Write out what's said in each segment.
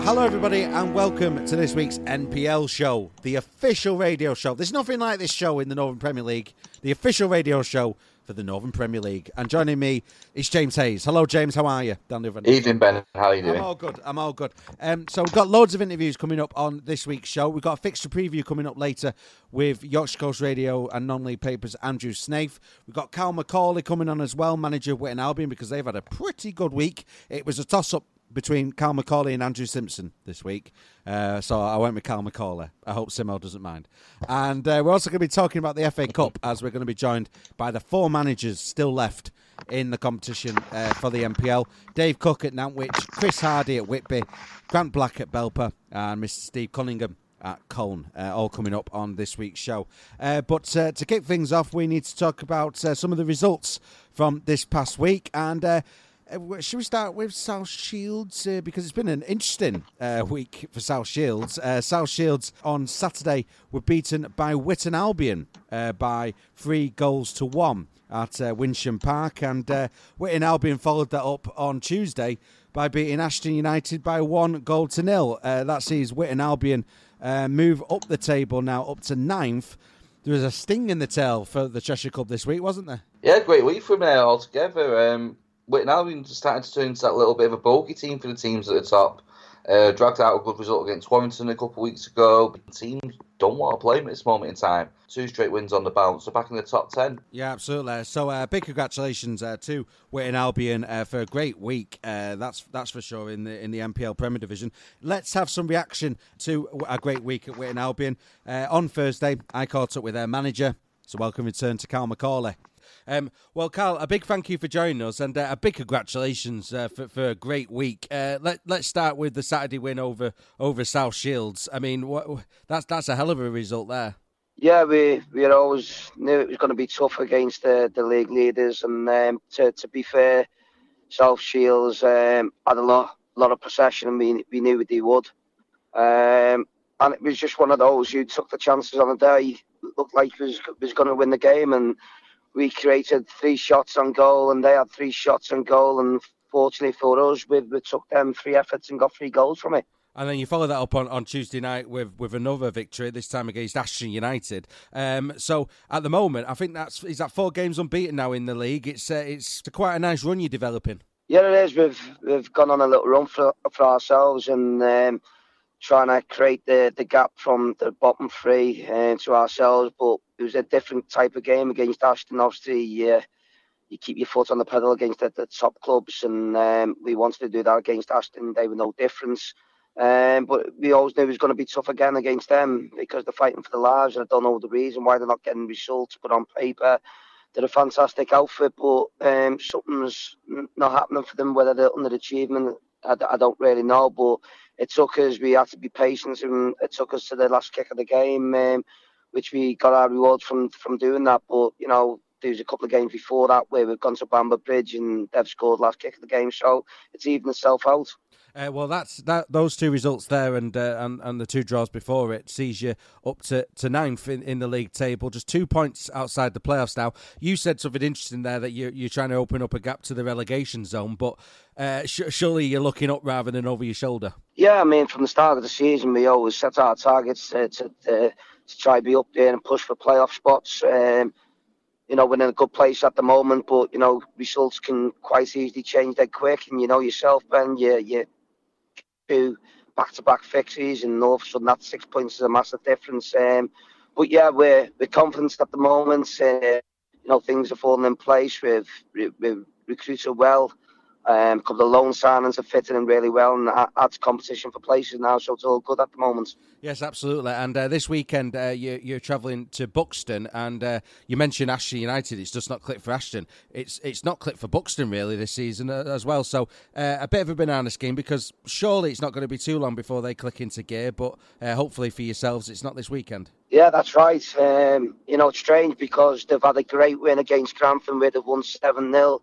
Hello everybody and welcome to this week's NPL show, the official radio show. There's nothing like this show in the Northern Premier League, the official radio show for the Northern Premier League. And joining me is James Hayes. Hello James, how are you? Evening Ben, how are you doing? I'm all good. So we've got loads of interviews coming up on this week's show. We've got a fixture preview coming up later with Yorkshire Coast Radio and Non-League Papers' Andrew Snaith. We've got Cal McCauley coming on as well, manager of Witton Albion, because they've had a pretty good week. It was a toss-up between Cal McCauley and Andrew Simpson this week. So I went with Cal McCauley. I hope Simo doesn't mind. And we're also going to be talking about the FA Cup, as we're going to be joined by the 4 managers still left in the competition for the NPL. Dave Cook at Nantwich, Chris Hardy at Whitby, Grant Black at Belper, and Mr. Steve Cunningham at Colne, all coming up on this week's show. But to kick things off, we need to talk about some of the results from this past week. And should we start with South Shields? Because it's been an interesting week for South Shields. South Shields on Saturday were beaten by Witton Albion by 3-1 at Winsham Park. And Witton Albion followed that up on Tuesday by beating Ashton United by 1-0. That sees Witton Albion move up the table now up to 9th. There was a sting in the tail for the Cheshire Club this week, wasn't there? Yeah, great week for them altogether. Witton Albion started to turn into that little bit of a bogey team for the teams at the top. Dragged out a good result against Warrington a couple of weeks ago. But teams don't want to play them at this moment in time. 2 straight wins on the bounce. They're back in the top 10. Yeah, absolutely. So big congratulations to Witton Albion for a great week. That's for sure in the NPL Premier Division. Let's have some reaction to a great week at Witton Albion. On Thursday, I caught up with their manager. So welcome return to Cal McCauley. Well, Carl, a big thank you for joining us and a big congratulations for a great week. Let's start with the Saturday win over South Shields. I mean, that's a hell of a result there. Yeah, we always knew it was going to be tough against the league leaders, and to be fair, South Shields had a lot of possession, and we knew they would. And it was just one of those who took the chances on the day. Looked like was going to win the game, and we created 3 shots on goal, and they had 3 shots on goal. And fortunately for us, we took them 3 efforts and got 3 goals from it. And then you follow that up on Tuesday night with another victory, this time against Ashton United. So at the moment, I think is that 4 games unbeaten now in the league. It's quite a nice run you're developing. Yeah, it is. We've gone on a little run for ourselves, and trying to create the gap from the bottom 3 to ourselves. But it was a different type of game against Ashton. Obviously, you keep your foot on the pedal against the top clubs, and we wanted to do that against Ashton. They were no difference. But we always knew it was going to be tough again against them because they're fighting for the lives, and I don't know the reason why they're not getting results. But on paper, they're a fantastic outfit, but something's not happening for them. Whether they're underachievement, I don't really know. But it took us, we had to be patient, and it took us to the last kick of the game, which we got our reward from doing that. But, you know, there was a couple of games before that where we've gone to Bamber Bridge and they've scored last kick of the game, so it's evened itself out. Well, those 2 results there and the 2 draws before it sees you up to 9th in the league table, just 2 points outside the playoffs now. You said something interesting there that you're trying to open up a gap to the relegation zone, but surely you're looking up rather than over your shoulder. Yeah, I mean, from the start of the season, we always set our targets to try to be up there and push for playoff spots. You know, we're in a good place at the moment, but, you know, results can quite easily change that quick. And you know yourself, Ben, you 2 back-to-back fixes, and all of a sudden that 6 points is a massive difference. But yeah, we're confident at the moment. You know, things are falling in place. We've recruited well. A couple of loan signings are fitting in really well, and adds competition for places now, so it's all good at the moment. Yes, absolutely. And this weekend you're travelling to Buxton, and you mentioned Ashton United. It's just not clicked for Ashton. It's not clicked for Buxton really this season as well. So a bit of a banana scheme, because surely it's not going to be too long before they click into gear. But hopefully for yourselves, it's not this weekend. Yeah, that's right. You know, it's strange because they've had a great win against Grantham where they've won 7-0.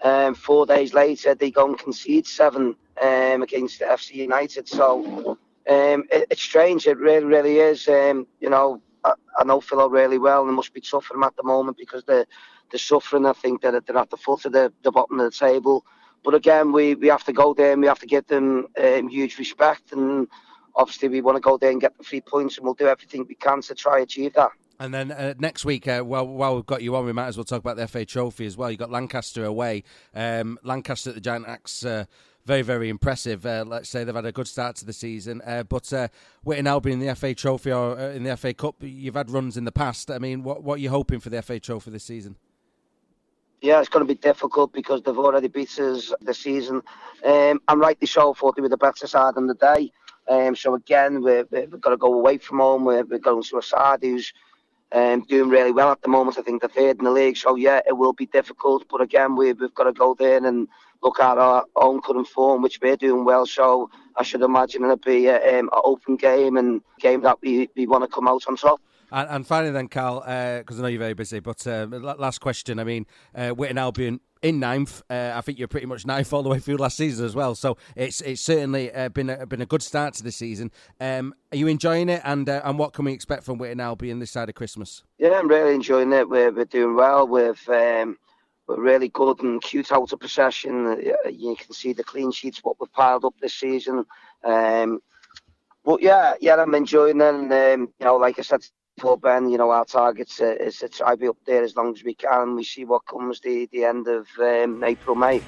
4 days later, they go and concede 7 against FC United. So it's strange. It really, really is. You know, I know Philo really well, and it must be tough for them at the moment because they're suffering. I think that they're at the foot of the bottom of the table. But again, we have to go there and we have to give them huge respect. And obviously, we want to go there and get the 3 points, and we'll do everything we can to try achieve that. And then next week, while we've got you on, we might as well talk about the FA Trophy as well. You've got Lancaster away. Lancaster at the Giant Axe, very, very impressive. Let's say they've had a good start to the season. But Witton Albion in the FA Trophy or in the FA Cup, you've had runs in the past. I mean, what are you hoping for the FA Trophy this season? Yeah, it's going to be difficult because they've already beat us this season. And rightly so, thought they were the better side on the day. So again, we've got to go away from home. We're going to a side who's doing really well at the moment. I think they're third in the league. So yeah, it will be difficult. But again, we've got to go there and look at our own current form, which we're doing well. So I should imagine it'll be an open game and a game that we want to come out on top. And finally then, Carl, because I know you're very busy, but last question. I mean, Witton Albion in ninth. I think you're pretty much ninth all the way through last season as well. So it's certainly been a good start to the season. Are you enjoying it? And what can we expect from Witton Albion this side of Christmas? Yeah, I'm really enjoying it. We're doing well. We're really good and cute out of possession. You can see the clean sheets, what we've piled up this season. But yeah, I'm enjoying it. And like I said before, Ben, our target is to try to be up there as long as we can. We see what comes the end of April, May.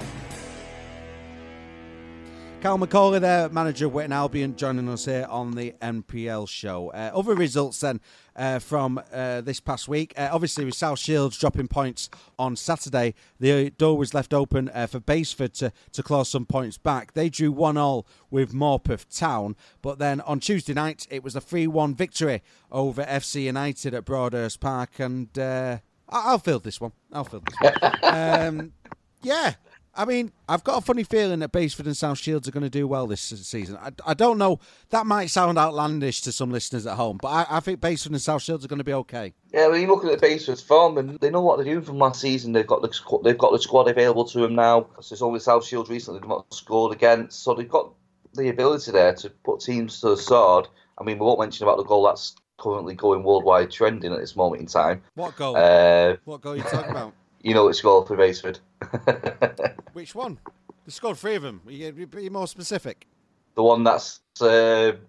Cal McCauley there, manager of Witton Albion, joining us here on the NPL show. Other results then from this past week. Obviously with South Shields dropping points on Saturday, the door was left open for Baseford to claw some points back. They drew 1-1 with Morpeth Town, but then on Tuesday night it was a 3-1 victory over FC United at Broadhurst Park, and I'll field this one. Yeah. I mean, I've got a funny feeling that Baseford and South Shields are going to do well this season. I don't know. That might sound outlandish to some listeners at home, but I think Baseford and South Shields are going to be okay. Yeah, when you look at Baseford's form, and they know what they're doing from last season. They've got the squad available to them now. So it's only South Shields recently they've not scored against, so they've got the ability there to put teams to the sword. I mean, we won't mention about the goal that's currently going worldwide trending at this moment in time. What goal? What goal are you talking about? You know it's goal for Baseford. Which one? They scored 3 of them. Be more specific. The one that's the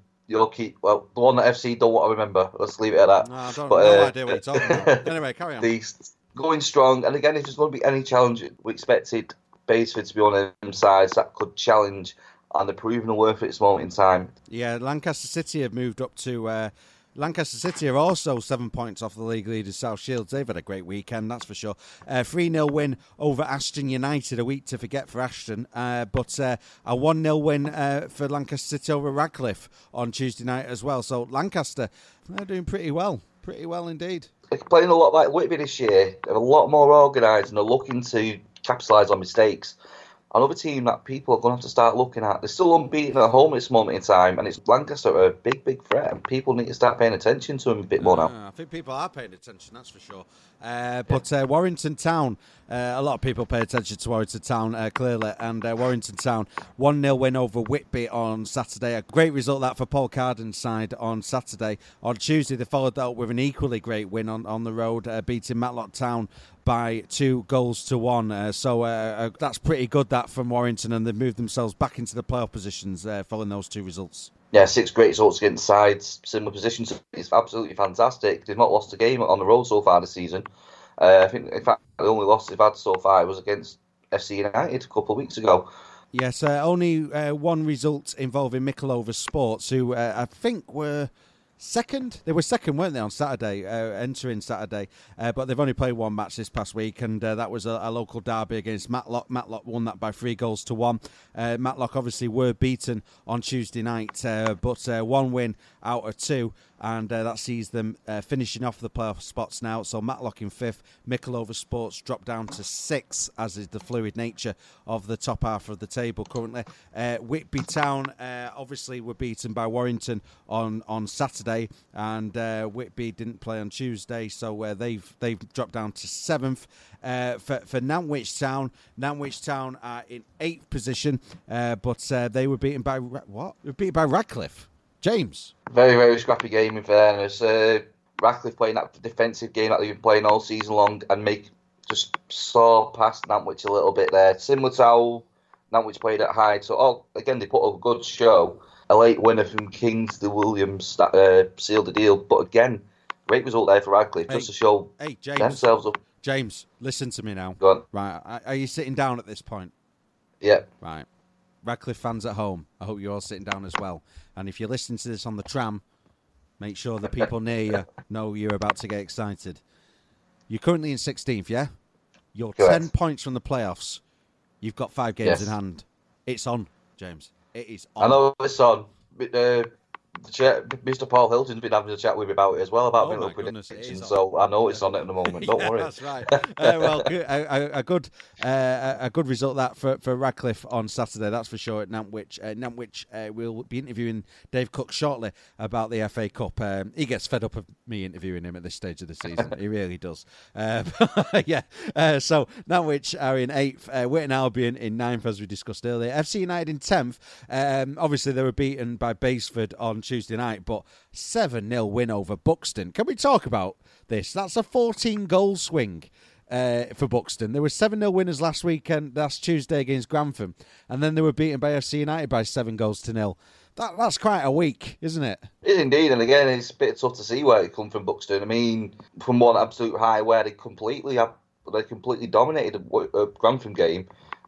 one that FC don't want to remember. Let's leave it at that. No, I don't have no idea what you're talking about. Anyway, carry on. Going strong, and again, if there's going to be any challenge, we expected Baseford to be one of them sides that could challenge, and they're proving the worth at this moment in time. Yeah, Lancaster City have moved up to... Lancaster City are also 7 points off the league leaders South Shields. They've had a great weekend, that's for sure. 3-0 win over Ashton United, a week to forget for Ashton. But a 1-0 win for Lancaster City over Radcliffe on Tuesday night as well. So Lancaster, they're doing pretty well indeed. They're playing a lot like Whitby this year. They're a lot more organised and they're looking to capitalise on mistakes. Another team that people are going to have to start looking at. They're still unbeaten at home at this moment in time, and it's Lancaster are a big, big threat, and people need to start paying attention to them a bit more now. I think people are paying attention, that's for sure. But Warrington Town, a lot of people pay attention to Warrington Town, clearly, and Warrington Town, 1-0 win over Whitby on Saturday. A great result that for Paul Carden's side on Saturday. On Tuesday, they followed that up with an equally great win on the road, beating Matlock Town by 2-1. So that's pretty good, that, from Warrington, and they've moved themselves back into the playoff positions following those 2 results. Yeah, 6 great results against sides, similar positions. It's absolutely fantastic. They've not lost a game on the road so far this season. I think, in fact, the only loss they've had so far was against FC United a couple of weeks ago. Yes, only 1 result involving Mickleover Sports, who I think were... second? They were second, weren't they, on Saturday, entering Saturday? But they've only played 1 match this past week, and that was a local derby against Matlock. Matlock won that by 3-1. Matlock obviously were beaten on Tuesday night, but 1 win out of 2, and that sees them finishing off the playoff spots now. So Matlock in 5th, Mickleover Sports drop down to 6th, as is the fluid nature of the top half of the table currently. Whitby Town obviously were beaten by Warrington on Saturday, and Whitby didn't play on Tuesday, so they've dropped down to 7th. For Nantwich Town are in 8th position, but they were beaten by what? They were beaten by Radcliffe. James. Very, very scrappy game in fairness. Radcliffe playing that defensive game that they've been playing all season long and just saw past Nantwich a little bit there. Similar to how Nantwich played at Hyde. So, again, they put up a good show. A late winner from Kingsley Williams sealed the deal. But again, great result there for Radcliffe, just to show themselves up. James, listen to me now. Go on. Right, are you sitting down at this point? Yeah. Right. Radcliffe fans at home, I hope you're all sitting down as well. And if you're listening to this on the tram, make sure the people near you know you're about to get excited. You're currently in 16th, yeah? You're Correct. 10 points from the playoffs. You've got 5 games in hand. It's on, James. It is on. I know it's on. Mr. Paul Hilton's been having a chat with me about it as well, about middle predictions, so I know it's on at the moment. Don't worry. That's right. Well, a good result that for Radcliffe on Saturday, that's for sure, at Nantwich. Nantwich will be interviewing Dave Cook shortly about the FA Cup. He gets fed up of me interviewing him at this stage of the season. He really does. So Nantwich are in 8th, Witton Albion in 9th, as we discussed earlier. FC United in 10th. Obviously, they were beaten by Basford on Tuesday night, but 7-0 win over Buxton. Can we talk about this? That's a 14-goal swing for Buxton. There were 7-0 winners last Tuesday against Grantham, and then they were beaten by FC United by 7-0. That's quite a week, isn't it? It is indeed, and again, it's a bit tough to see where it come from Buxton. I mean, from one absolute high where they completely dominated a Grantham game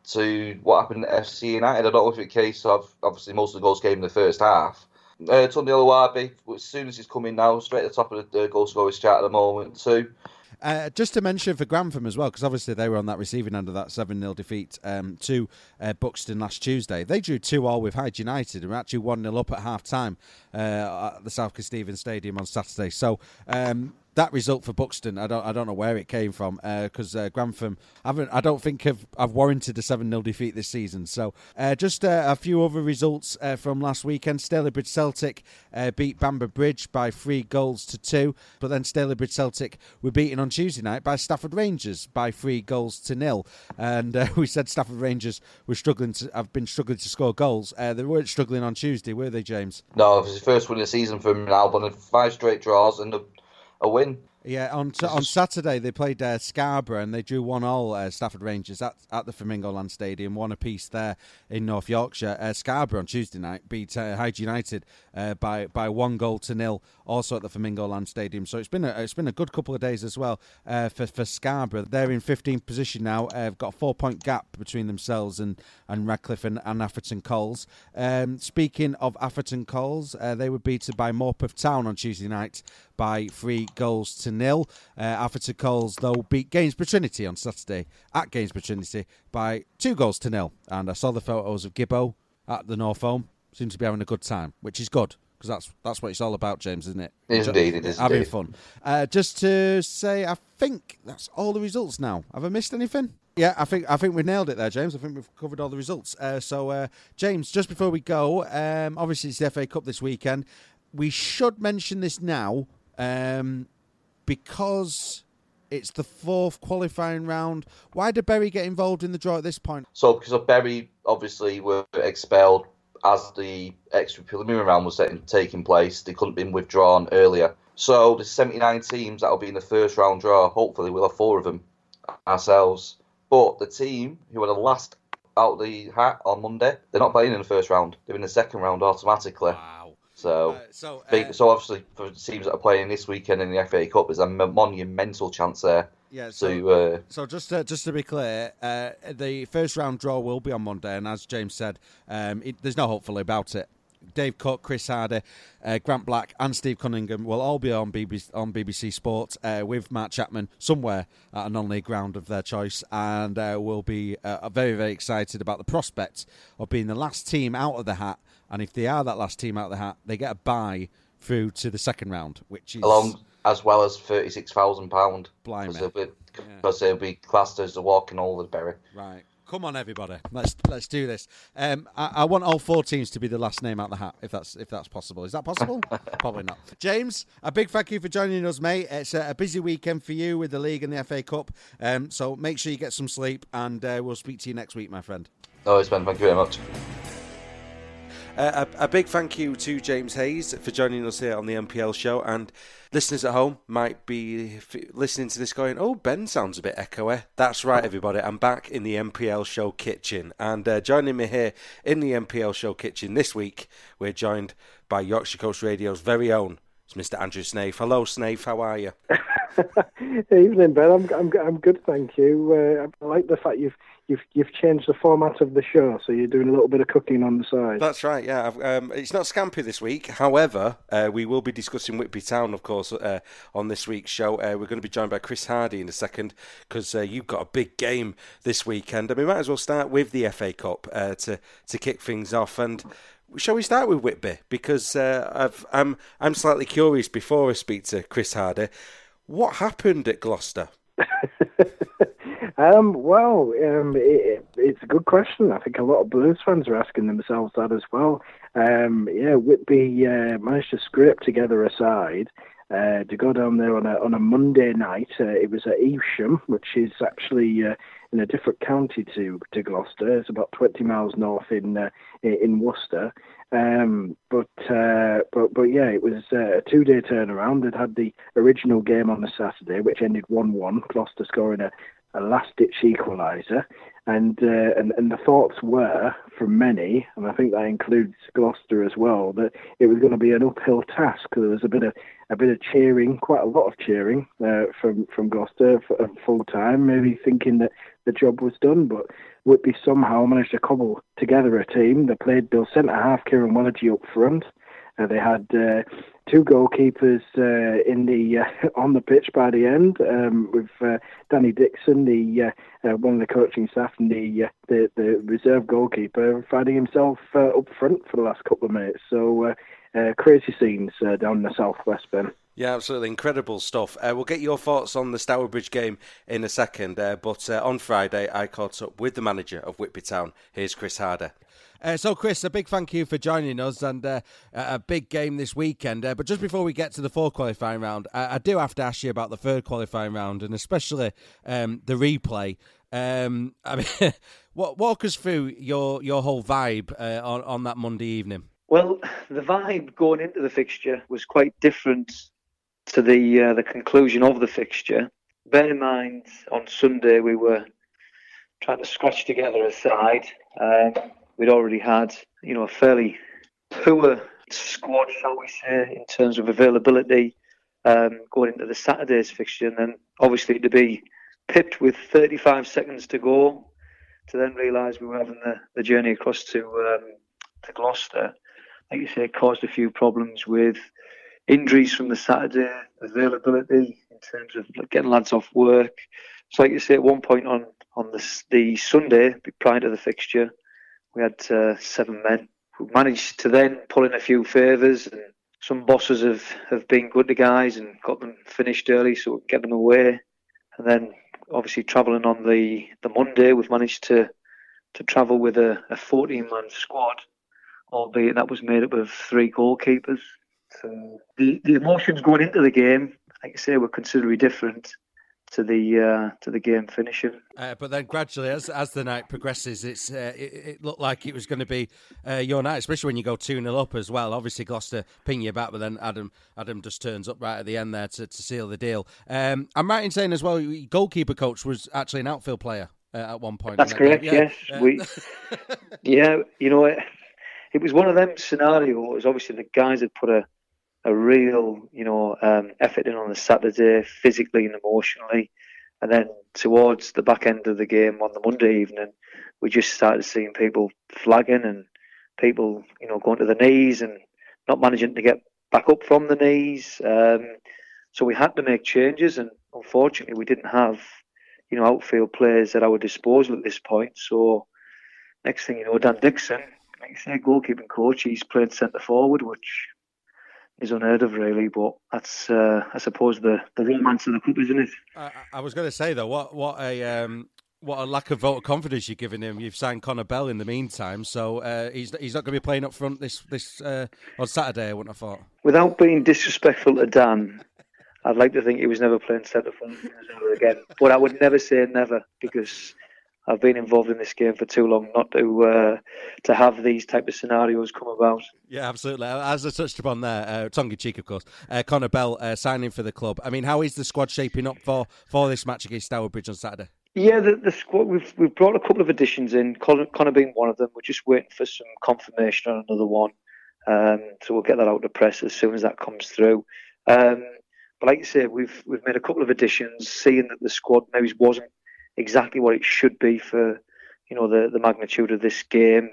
to what happened at FC United. I don't know if it's a case of, obviously, most of the goals came in the first half. Tunde Oluwabi, as soon as he's coming now, straight at the top of the goal scorers chart at the moment too. Just to mention for Grantham as well, because obviously they were on that receiving end of that 7-0 defeat to Buxton last Tuesday. They drew 2-2 with Hyde United and were actually 1-0 up at half-time at the South Kesteven Stadium on Saturday. So that result for Buxton, I don't know where it came from, because Grantham I don't think I've warranted a 7-0 defeat this season. So just a few other results from last weekend. Stalybridge Celtic beat Bamber Bridge by 3-2, but then Stalybridge Celtic were beaten on Tuesday night by Stafford Rangers by 3-0. And we said Stafford Rangers were have been struggling to score goals. They weren't struggling on Tuesday, were they, James? No, it was his first win of the season for Albon, 5 straight draws and a win. Yeah, on Saturday they played Scarborough and they drew 1-1, Stafford Rangers at the Flamingo Land Stadium, 1 apiece there in North Yorkshire. Scarborough on Tuesday night beat Hyde United by 1-0, also at the Flamingo Land Stadium. So it's been a good couple of days as well for Scarborough. They're in 15th position now. Got a 4-point gap between themselves and Radcliffe and Atherton Coles. Speaking of Atherton Coles, they were beaten by Morpeth Town on Tuesday night by 3-0. Atherton Coles, though, beat Gainsborough Trinity on Saturday at Gainsborough Trinity by 2-0. And I saw the photos of Gibbo at the North Home. Seems to be having a good time, which is good, because that's what it's all about, James, isn't it? It is indeed. It is having fun. Just to say, I think that's all the results now. Have I missed anything? Yeah, I think we've nailed it there, James. I think we've covered all the results. So, James, just before we go, obviously it's the FA Cup this weekend. We should mention this now, because it's the 4th qualifying round. Why did Bury get involved in the draw at this point? So, because of Bury obviously were expelled as the extra preliminary round was taking place, they couldn't have been withdrawn earlier. So, the 79 teams that will be in the first round draw, hopefully we'll have 4 of them ourselves. But the team who are the last out of the hat on Monday, they're not playing in the first round. They're in the second round automatically. Wow. So obviously for the teams that are playing this weekend in the FA Cup, there's a monumental chance there. Yeah. So just to be clear, the first round draw will be on Monday, and as James said, there's no hopefully about it. Dave Cook, Chris Hardy, Grant Black and Steve Cunningham will all be on BBC Sport with Matt Chapman somewhere at a non-league ground of their choice, and we'll be very, very excited about the prospect of being the last team out of the hat. And if they are that last team out of the hat, they get a bye through to the second round, which is as well as £36,000. Blimey. Because they'll be classed as a walking over the Bury. Right. Come on, everybody. Let's do this. I want all 4 teams to be the last name out the hat, if that's possible. Is that possible? Probably not. James, a big thank you for joining us, mate. It's a busy weekend for you with the league and the FA Cup. So make sure you get some sleep, and we'll speak to you next week, my friend. No, it's Ben. Thank you very much. A big thank you to James Hayes for joining us here on the MPL show, and listeners at home might be listening to this going, oh, Ben sounds a bit echoey. That's right, everybody. I'm back in the MPL show kitchen, and joining me here in the MPL show kitchen this week, we're joined by Yorkshire Coast Radio's very own, it's Mr. Andrew Snaith. Hello, Snaith. How are you? Evening, Ben. I'm good, thank you. I like the fact you've changed the format of the show, so you're doing a little bit of cooking on the side. That's right. Yeah, it's not Scampy this week. However, we will be discussing Whitby Town, of course, on this week's show. We're going to be joined by Chris Hardy in a second because you've got a big game this weekend, and we might as well start with the FA Cup to kick things off. And shall we start with Whitby? Because I'm slightly curious before I speak to Chris Hardy. What happened at Gloucester? It's a good question. I think a lot of Blues fans are asking themselves that as well. Whitby managed to scrape together a side to go down there on a Monday night. It was at Evesham, which is actually in a different county to Gloucester. It's about 20 miles north in Worcester. But it was a 2-day turnaround. They'd had the original game on the Saturday, which ended 1-1. Gloucester scoring a last-ditch equaliser, and the thoughts were from many, and I think that includes Gloucester as well, that it was going to be an uphill task. There was a bit of cheering, quite a lot of cheering from Gloucester for full time, maybe thinking that the job was done, but Whitby somehow managed to cobble together a team. They played their centre half, Kieran Wellergy, up front. They had 2 goalkeepers on the pitch by the end, with Danny Dixon, one of the coaching staff, and the reserve goalkeeper finding himself up front for the last couple of minutes. So crazy scenes down in the southwest, Ben. Yeah, absolutely incredible stuff. We'll get your thoughts on the Stourbridge game in a second, but on Friday I caught up with the manager of Whitby Town. Here's Chris Harder. So, Chris, a big thank you for joining us, and a big game this weekend. But just before we get to the 4th qualifying round, I do have to ask you about the 3rd qualifying round, and especially the replay. Walk us through your whole vibe on that Monday evening. Well, the vibe going into the fixture was quite different to the conclusion of the fixture. Bear in mind, on Sunday we were trying to scratch together a side. We'd already had, a fairly poor squad, shall we say, in terms of availability going into the Saturday's fixture, and then obviously to be pipped with 35 seconds to go, to then realise we were having the journey across to Gloucester. Like you say, it caused a few problems with injuries from the Saturday, availability in terms of getting lads off work. So like you say, at one point on the Sunday prior to the fixture, we had 7 men who managed to then pull in a few favours, and some bosses have been good to guys and got them finished early so we can get them away. And then obviously travelling on the Monday, we've managed to travel with a 14-man squad, albeit that was made up of 3 goalkeepers. So the emotions going into the game, like I say, were considerably different to the game finishing. But then gradually, as the night progresses, it looked like it was going to be your night, especially when you go 2-0 up as well. Obviously, Gloucester ping you back, but then Adam just turns up right at the end there to seal the deal. I'm right in saying as well, your goalkeeper coach was actually an outfield player at one point. That's correct, yes. It was one of them scenarios. Obviously, the guys had put a real, effort in on the Saturday, physically and emotionally. And then towards the back end of the game on the Monday evening, we just started seeing people flagging and people, going to the knees and not managing to get back up from the knees. So we had to make changes, and unfortunately we didn't have, outfield players at our disposal at this point. So next thing you know, Dan Dixon, like you say, goalkeeping coach, he's played centre forward, which is unheard of, really, but that's, I suppose, the romance of the cup, isn't it? I was going to say, though, what a lack of vote of confidence you're giving him. You've signed Connor Bell in the meantime, so he's not going to be playing up front this on Saturday, I wouldn't have thought. Without being disrespectful to Dan, I'd like to think he was never playing centre forward ever again. But I would never say never, because I've been involved in this game for too long not to have these type of scenarios come about. Yeah, absolutely. As I touched upon there, tongue in cheek, of course, Connor Bell signing for the club. I mean, how is the squad shaping up for this match against Stourbridge on Saturday? Yeah, the squad, we've brought a couple of additions in, Connor being one of them. We're just waiting for some confirmation on another one. So we'll get that out to press as soon as that comes through. But like you say, we've made a couple of additions, seeing that the squad maybe wasn't exactly what it should be for, the magnitude of this game.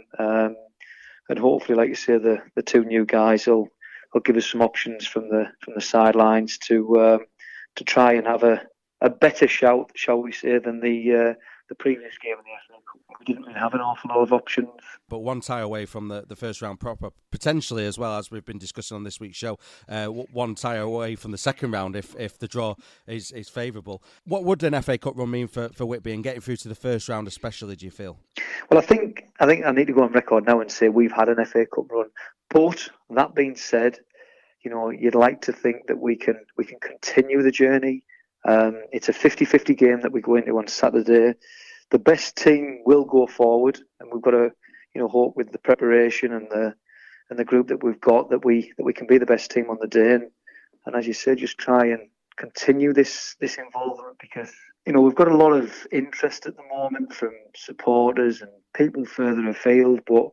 And hopefully, like you say, the two new guys will give us some options from the sidelines to try and have a better shout, shall we say, than the previous game in the FA Cup. We didn't really have an awful lot of options. But one tie away from the first round proper, potentially as well, as we've been discussing on this week's show, one tie away from the second round if the draw is favourable. What would an FA Cup run mean for Whitby and getting through to the first round especially, do you feel? Well, I think I need to go on record now and say we've had an FA Cup run. But that being said, you'd like to think that we can continue the journey. It's a 50-50 game that we go into on Saturday. The best team will go forward, and we've got to, hope with the preparation and the group that we've got that we can be the best team on the day. And as you said, just try and continue this involvement, because we've got a lot of interest at the moment from supporters and people further afield. But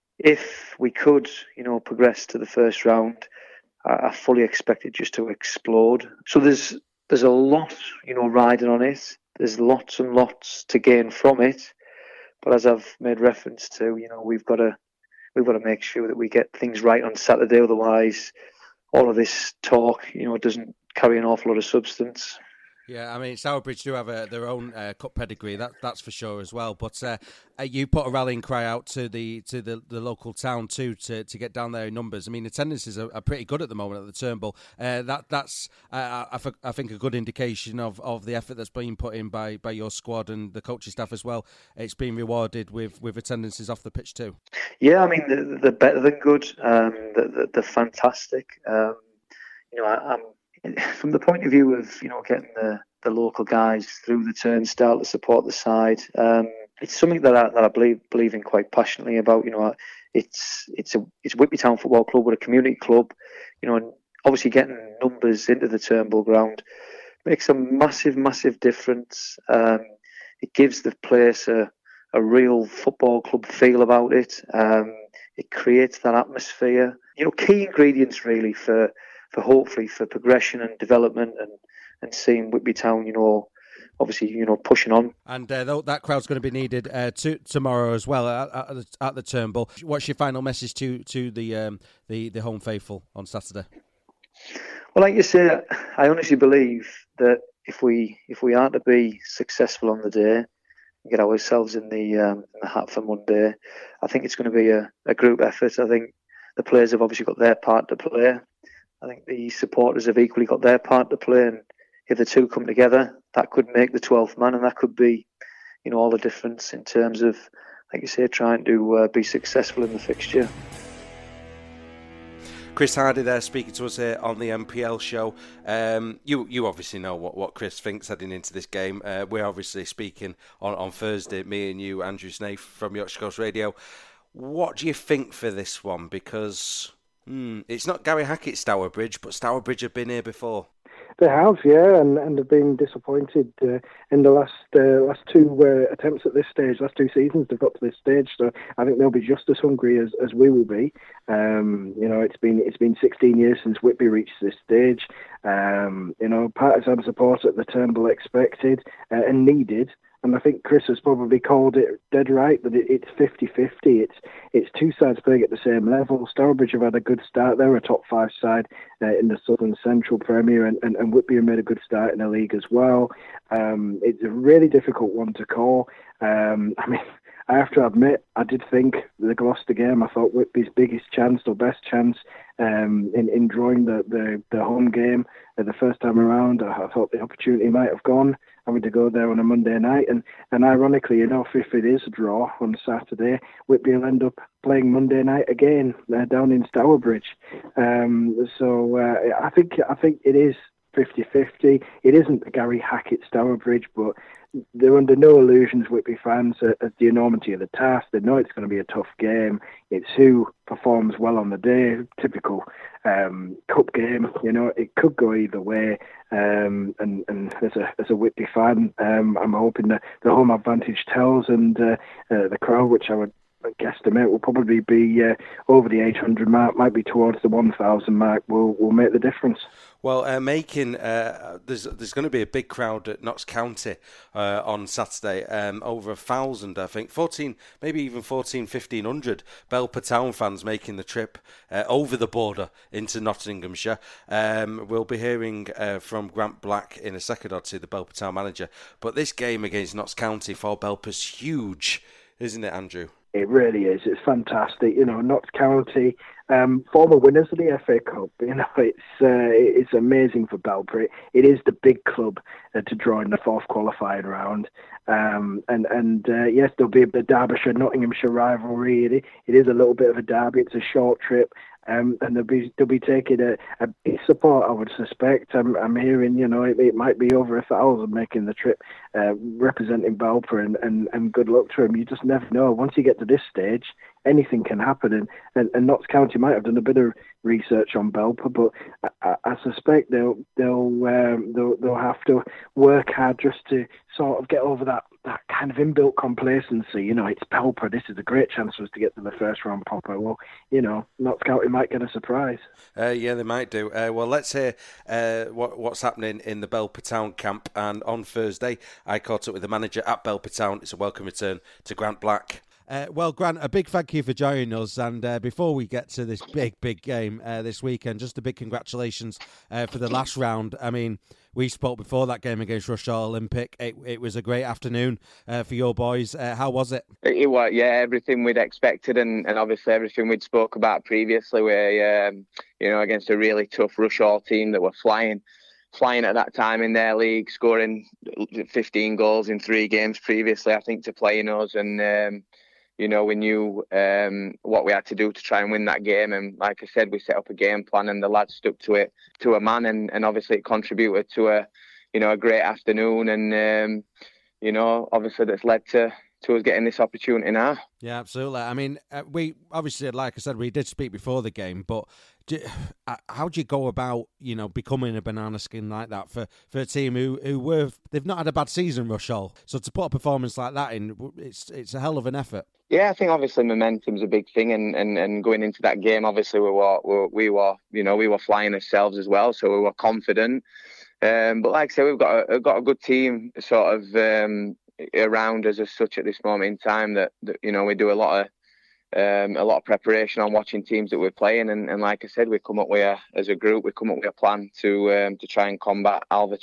if we could, progress to the first round, I fully expect it just to explode. So there's a lot, riding on it. There's lots and lots to gain from it. But as I've made reference to, we've got to make sure that we get things right on Saturday. Otherwise, all of this talk, doesn't carry an awful lot of substance. Yeah, I mean, Stourbridge do have their own cup pedigree, that's for sure as well. But you put a rallying cry out to the local town too to get down there in numbers. I mean, attendances are pretty good at the moment at the Turnbull. That's I think a good indication of the effort that's being put in by your squad and the coaching staff as well. It's been rewarded with attendances off the pitch too. Yeah, I mean, they're better than good. They're fantastic. I'm from the point of view of getting the local guys through the turnstile to support the side, it's something that I believe in quite passionately about. It's Whitby Town Football Club, we're a community club, and obviously getting numbers into the Turnbull ground makes a massive difference. It gives the place a real football club feel about it. It creates that atmosphere. Key ingredients really for hopefully for progression and development and seeing Whitby Town, obviously, pushing on. And that crowd's going to be needed tomorrow as well at the Turnbull. What's your final message to the home faithful on Saturday? Well, like you say, I honestly believe that if we are to be successful on the day and get ourselves in the hat for Monday, I think it's going to be a group effort. I think the players have obviously got their part to play. I think the supporters have equally got their part to play, and if the two come together, that could make the 12th man, and that could be, all the difference in terms of, like you say, trying to be successful in the fixture. Chris Hardy there speaking to us here on the MPL show. You obviously know what Chris thinks heading into this game. We're obviously speaking on Thursday, me and you, Andrew Snaith from Yorkshire Coast Radio. What do you think for this one? Because it's not Gary Hackett's Stourbridge, but Stourbridge have been here before. They have, yeah, and have been disappointed in the last two attempts at this stage. Last two seasons, they've got to this stage, so I think they'll be just as hungry as we will be. It's been 16 years since Whitby reached this stage. Partisan support at the Turnbull expected and needed. And I think Chris has probably called it dead right, that it's 50-50. It's two sides playing at the same level. Stourbridge have had a good start. They're a top 5 side in the Southern Central Premier, and Whitby have made a good start in the league as well. It's a really difficult one to call. I have to admit, I did think the Gloucester game, I thought Whitby's biggest chance or best chance in drawing the home game the first time around. I thought the opportunity might have gone, having to go there on a Monday night. And ironically enough, if it is a draw on Saturday, Whitby will end up playing Monday night again down in Stourbridge. I think it is 50-50. It isn't the Gary Hackett Stourbridge, but they're under no illusions, Whitby fans, at the enormity of the task. They know it's going to be a tough game. It's who performs well on the day. Typical cup game. It could go either way. And as a Whitby fan, I'm hoping that the home advantage tells, and the crowd, which I would guesstimate will probably be over the 800 mark, might be towards the 1,000 mark, will make the difference. Well, there's going to be a big crowd at Notts County on Saturday, over 1,000, I think, 14, maybe even 1,500 Belper Town fans making the trip over the border into Nottinghamshire. We'll be hearing from Grant Black in a second or two, the Belper Town manager. But this game against Notts County for Belper's huge, isn't it, Andrew? It really is. It's fantastic. Notts County, former winners of the FA Cup. It's amazing for Belper. It is the big club to draw in the fourth qualifying round. Yes, there'll be the Derbyshire-Nottinghamshire rivalry. It is a little bit of a derby. It's a short trip. And they'll be taking a big support, I would suspect. I'm hearing, it might be over 1,000 making the trip, representing Belper, and good luck to them. You just never know. Once you get to this stage, anything can happen. And Notts County might have done a bit of research on Belper, but I suspect they'll have to work hard just to sort of get over that kind of inbuilt complacency. It's Belper. This is a great chance for us to get to the first round proper. Well, Notts County might get a surprise. Yeah, they might do. Well, let's hear what's happening in the Belper Town camp. And on Thursday, I caught up with the manager at Belper Town. It's a welcome return to Grant Black. Well, Grant, a big thank you for joining us. And before we get to this big game this weekend, just a big congratulations for the last round. I mean, we spoke before that game against Rushall Olympic. It was a great afternoon for your boys. How was it? It was, yeah, everything we'd expected, and obviously everything we'd spoke about previously. We're, against a really tough Rushall team that were flying at that time in their league, scoring 15 goals in 3 games previously, I think, to playing us. And we knew what we had to do to try and win that game. And like I said, we set up a game plan and the lads stuck to it to a man. And obviously it contributed to a great afternoon. And, obviously that's led to us getting this opportunity now. Yeah, absolutely. I mean, we obviously, like I said, we did speak before the game, but how do you go about, becoming a banana skin like that for a team they've not had a bad season, Rushall? So to put a performance like that in, it's a hell of an effort. Yeah, I think obviously momentum's a big thing, and going into that game, obviously we were flying ourselves as well, so we were confident. But like I said, we've got a good team sort of around us as such at this moment in time that we do a lot of preparation on watching teams that we're playing, and like I said, we come up with as a group, we come up with a plan to try and combat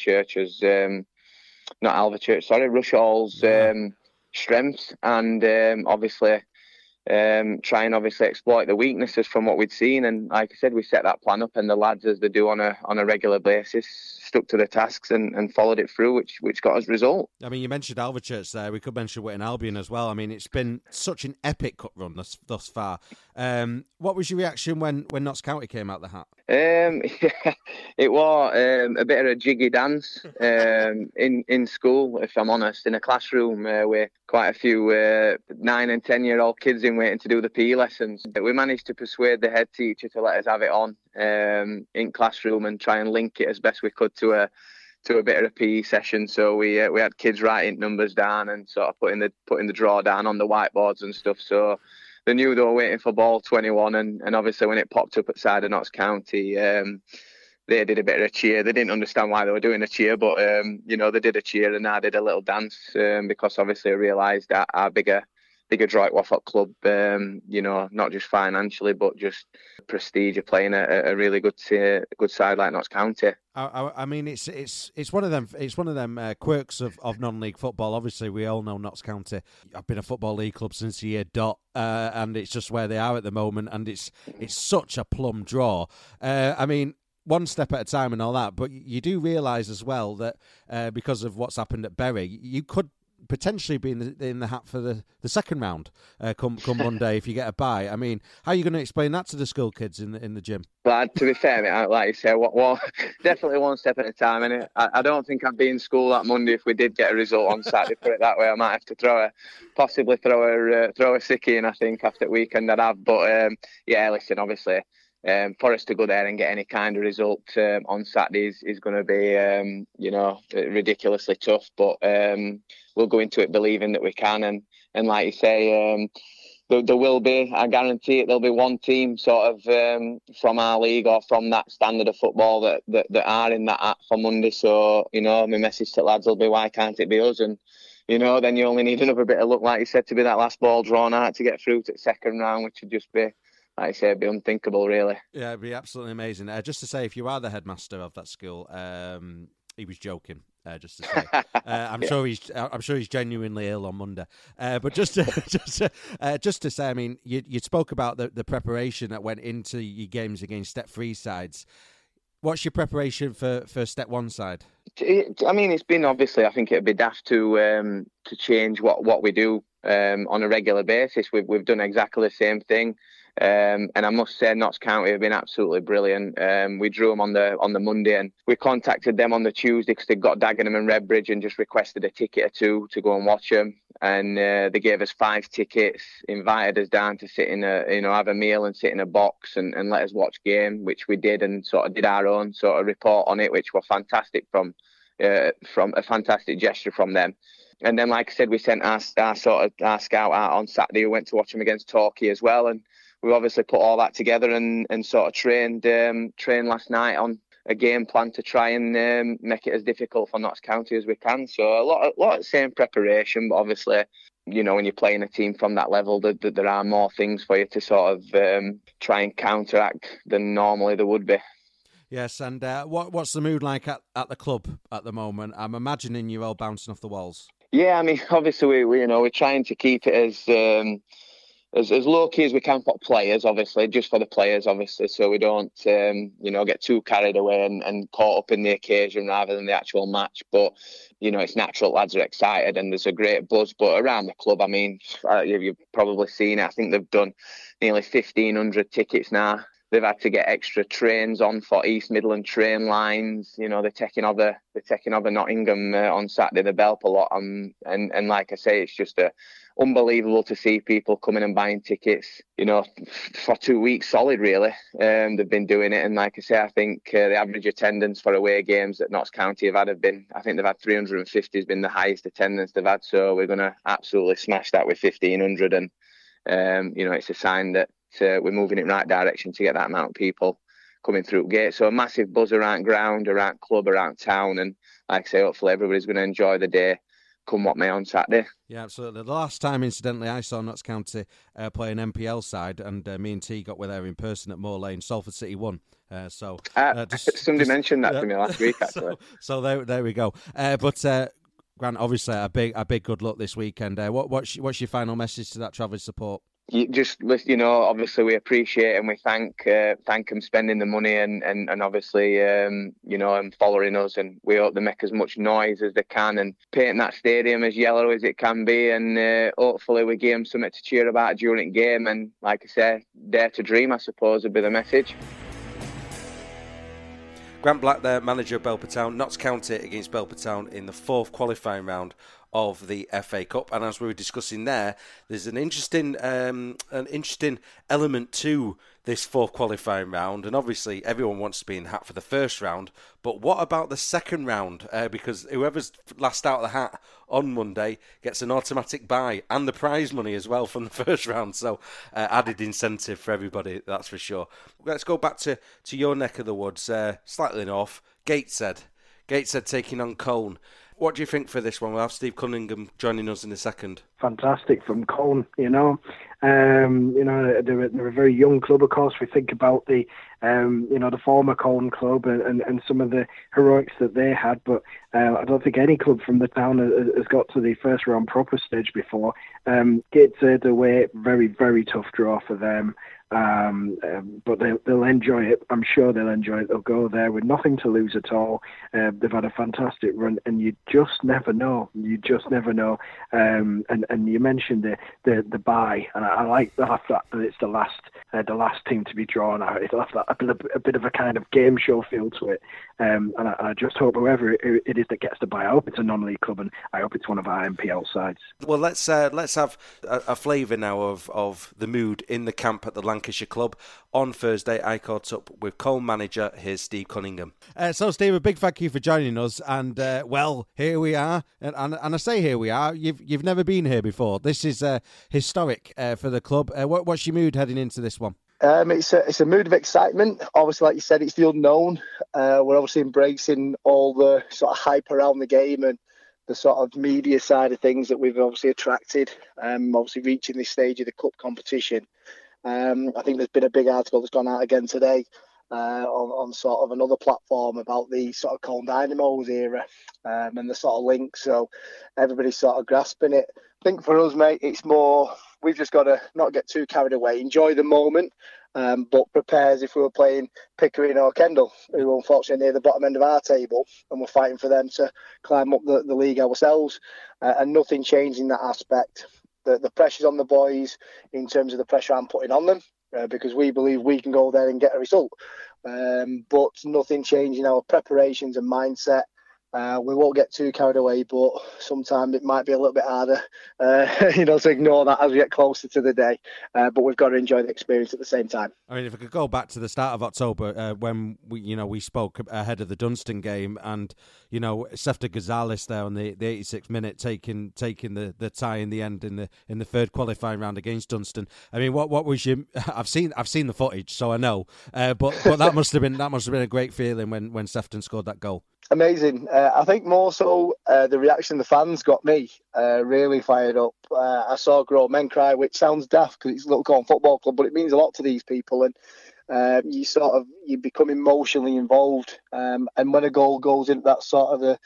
Rushall's strengths, and obviously try and obviously exploit the weaknesses from what we'd seen. And like I said, we set that plan up, and the lads, as they do on a regular basis, stuck to the tasks and followed it through, which got us result. I mean, you mentioned Alvechurch there. We could mention Witton Albion as well. I mean, it's been such an epic cup run thus far. What was your reaction when Notts County came out the hat? It was a bit of a jiggy dance in school, if I'm honest, in a classroom with quite a few 9 and 10-year-old kids in waiting to do the PE lessons. We managed to persuade the head teacher to let us have it on in classroom and try and link it as best we could to a bit of a PE session. So we had kids writing numbers down and sort of putting the draw down on the whiteboards and stuff. So they knew they were waiting for ball 21, and obviously when it popped up at side of Notts County, they did a bit of a cheer. They didn't understand why they were doing a cheer, but they did a cheer, and I did a little dance because obviously I realised that our bigger Droit Watford club, not just financially but just prestige of playing a really good side like Notts County. I mean, it's one of them quirks of non-league football. Obviously, we all know Notts County have been a football league club since the year dot, and it's just where they are at the moment, and it's such a plum draw. I mean, one step at a time and all that, but you do realise as well that because of what's happened at Bury, you could potentially be in the hat for the second round come Monday if you get a bye. I mean, how are you going to explain that to the school kids in the gym? But to be fair, mate, like you say, definitely one step at a time. And I don't think I'd be in school that Monday if we did get a result on Saturday. Put it that way, I might have to possibly throw a sickie in. I think after the weekend I'd have. But yeah, listen, obviously. For us to go there and get any kind of result on Saturday is going to be, ridiculously tough. But we'll go into it believing that we can. And like you say, there will be, I guarantee it, there'll be one team sort of from our league or from that standard of football that are in that app for Monday. So, my message to lads will be, why can't it be us? And, then you only need another bit of luck, like you said, to be that last ball drawn out to get through to the second round, which would just be, like I say, it'd be unthinkable, really. Yeah, it'd be absolutely amazing. Just to say, if you are the headmaster of that school, he was joking. Just to say, I'm sure he's genuinely ill on Monday. But just to say, I mean, you spoke about the preparation that went into your games against Step 3 sides. What's your preparation for Step 1 side? I mean, it's been obviously. I think it'd be daft to change what we do on a regular basis. We've done exactly the same thing. And I must say, Notts County have been absolutely brilliant. We drew them on the Monday, and we contacted them on the Tuesday because they'd got Dagenham and Redbridge and just requested a ticket or two to go and watch them. And they gave us 5 tickets, invited us down to sit in have a meal and sit in a box and let us watch game, which we did, and sort of did our own sort of report on it, which was fantastic from a fantastic gesture from them. And then, like I said, we sent our scout out on Saturday, who went to watch them against Torquay as well, and we obviously put all that together and sort of trained last night on a game plan to try and make it as difficult for Notts County as we can. So a lot of the same preparation, but obviously, when you're playing a team from that level, there are more things for you to sort of try and counteract than normally there would be. Yes, and what's the mood like at the club at the moment? I'm imagining you're all bouncing off the walls. Yeah, I mean, obviously we're trying to keep it as low key as we can for players, obviously, just for the players, obviously, so we don't, get too carried away and caught up in the occasion rather than the actual match. But, it's natural, lads are excited and there's a great buzz. But around the club, I mean, you've probably seen it. I think they've done nearly 1,500 tickets now. They've had to get extra trains on for East Midland train lines. They're taking over Nottingham on Saturday, the Belp a lot. And like I say, it's just unbelievable to see people coming and buying tickets, for 2 weeks solid, really. They've been doing it. And like I say, I think the average attendance for away games that Notts County have had I think they've had 350 has been the highest attendance they've had. So we're going to absolutely smash that with 1,500. And, it's a sign that we're moving in the right direction to get that amount of people coming through gate. So a massive buzz around ground, around club, around town. And like I say, hopefully everybody's going to enjoy the day, come what may on Saturday. Yeah, absolutely. The last time, incidentally, I saw Notts County play an NPL side, and me and T got with there in person at Moor Lane. Salford City won. Somebody mentioned that to me last week, actually. So there we go. But Grant, obviously, a big good luck this weekend. What's your final message to that travelling support? Obviously we appreciate and we thank them spending the money and obviously, and following us, and we hope they make as much noise as they can and paint that stadium as yellow as it can be, and hopefully we give them something to cheer about during the game, and like I say, dare to dream, I suppose, would be the message. Grant Black there, manager of Belper Town. Notts County against Belper Town in the 4th qualifying round of the FA Cup, and as we were discussing there's an interesting element to this 4th qualifying round, and obviously everyone wants to be in the hat for the first round, but what about the second round? Because whoever's last out of the hat on Monday gets an automatic bye and the prize money as well from the first round, so added incentive for everybody, that's for sure. Let's go back to your neck of the woods, slightly north, Gateshead taking on Colne. What do you think for this one? We'll have Steve Cunningham joining us in a second. Fantastic from Colne, they're a very young club, of course. We think about the former Colne club and some of the heroics that they had, but I don't think any club from the town has got to the first round proper stage before. Gateshead away, very, very tough draw for them. But they'll enjoy it. I'm sure they'll enjoy it. They'll go there with nothing to lose at all. They've had a fantastic run, and you just never know. You just never know. And you mentioned the bye, and I like the fact that it's the last team to be drawn out. It'll have a bit of a kind of game show feel to it. And I just hope whoever it is that gets the bye, I hope it's a non-league club, and I hope it's one of our MPL sides. Well, let's have a flavour now of the mood in the camp at the Lancashire club. On Thursday, I caught up with Cole manager. Here's Steve Cunningham. So, Steve, a big thank you for joining us. And well, here we are. And I say here we are. You've never been here before. This is historic for the club. What's your mood heading into this one? It's a mood of excitement. Obviously, like you said, it's the unknown. We're obviously embracing all the sort of hype around the game and the sort of media side of things that we've obviously attracted. Obviously, reaching this stage of the cup competition. I think there's been a big article that's gone out again today on sort of another platform about the sort of Colne Dynamos era and the sort of link. So everybody's sort of grasping it. I think for us, mate, it's more we've just got to not get too carried away, enjoy the moment, but prepare as if we were playing Pickering or Kendal, who are unfortunately near the bottom end of our table, and we're fighting for them to climb up the league ourselves, and nothing changing that aspect. The pressure's on the boys in terms of the pressure I'm putting on them, because we believe we can go there and get a result. But nothing changing our preparations and mindset. We won't get too carried away, but sometimes it might be a little bit harder, to ignore that as we get closer to the day. But we've got to enjoy the experience at the same time. I mean, if I could go back to the start of October when we spoke ahead of the Dunstan game, and Sefta Gonzalez there on the 86th minute taking the tie in the end in the third qualifying round against Dunstan. I mean, what was your? I've seen the footage, so I know. But that must have been a great feeling when Sefton scored that goal. Amazing. I think more so the reaction of the fans got me really fired up. I saw grown men cry, which sounds daft because it's a little Colne football club, but it means a lot to these people, and you become emotionally involved. And when a goal goes into that sort of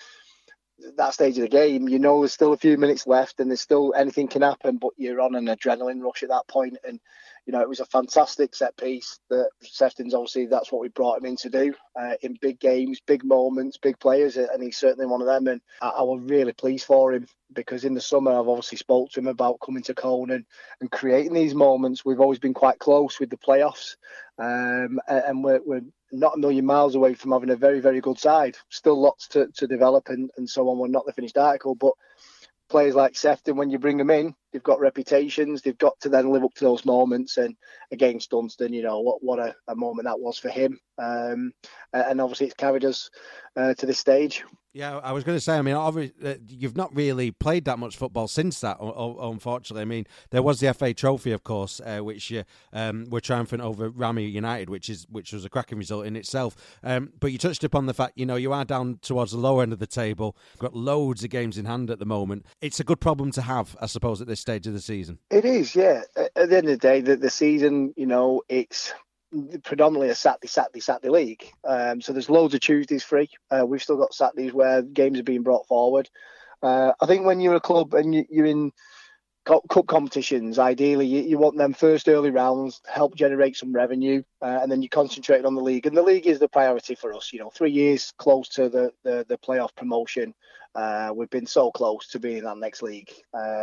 that stage of the game, there's still a few minutes left and there's still anything can happen, but you're on an adrenaline rush at that point. And it was a fantastic set piece that Sefton's obviously that's what we brought him in to do in big games, big moments, big players, and he's certainly one of them. And I was really pleased for him because in the summer I've obviously spoke to him about coming to Colne and creating these moments. We've always been quite close with the playoffs, and we're not a million miles away from having a very, very good side. Still lots to develop and so on. We're not the finished article, but players like Sefton, when you bring them in, they've got reputations. They've got to then live up to those moments. And against Dunstan, what a moment that was for him. And obviously it's carried us to this stage. Yeah, I was going to say, I mean, obviously, you've not really played that much football since that, unfortunately. I mean, there was the FA Trophy, of course, which were triumphant over Rammy United, which was a cracking result in itself. But you touched upon the fact, you are down towards the lower end of the table. You've got loads of games in hand at the moment. It's a good problem to have, I suppose, at this stage of the season. It is, yeah. At the end of the day, the season, it's predominantly a Saturday league. So there's loads of Tuesdays free. We've still got Saturdays where games are being brought forward. I think when you're a club and you're in cup competitions, ideally you want them first early rounds, help generate some revenue, and then you concentrate on the league. And the league is the priority for us. 3 years close to the playoff promotion. We've been so close to being in that next league.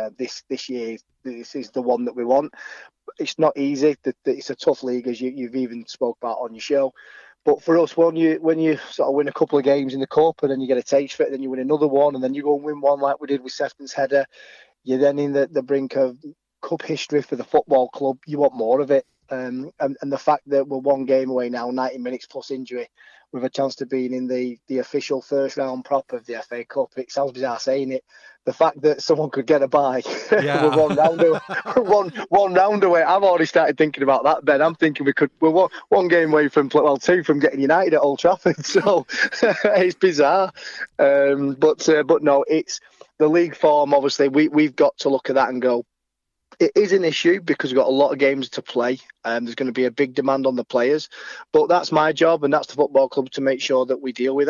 This year, this is the one that we want. It's not easy. It's a tough league, as you've even spoke about on your show. But for us, when you sort of win a couple of games in the cup and then you get a taste for it, then you win another one, and then you go and win one like we did with Sefton's header, you're then in the brink of cup history for the football club. You want more of it. And the fact that we're one game away now, 90 minutes plus injury, with a chance to being in the official first round prop of the FA Cup. It sounds bizarre saying it. The fact that someone could get a bye with one round away. I've already started thinking about that, Ben. I'm thinking we're one game away from, two from getting United at Old Trafford. So it's bizarre. But no, it's the league form. Obviously, we've got to look at that and go, it is an issue because we've got a lot of games to play. There's going to be a big demand on the players. But that's my job and that's the football club to make sure that we deal with that.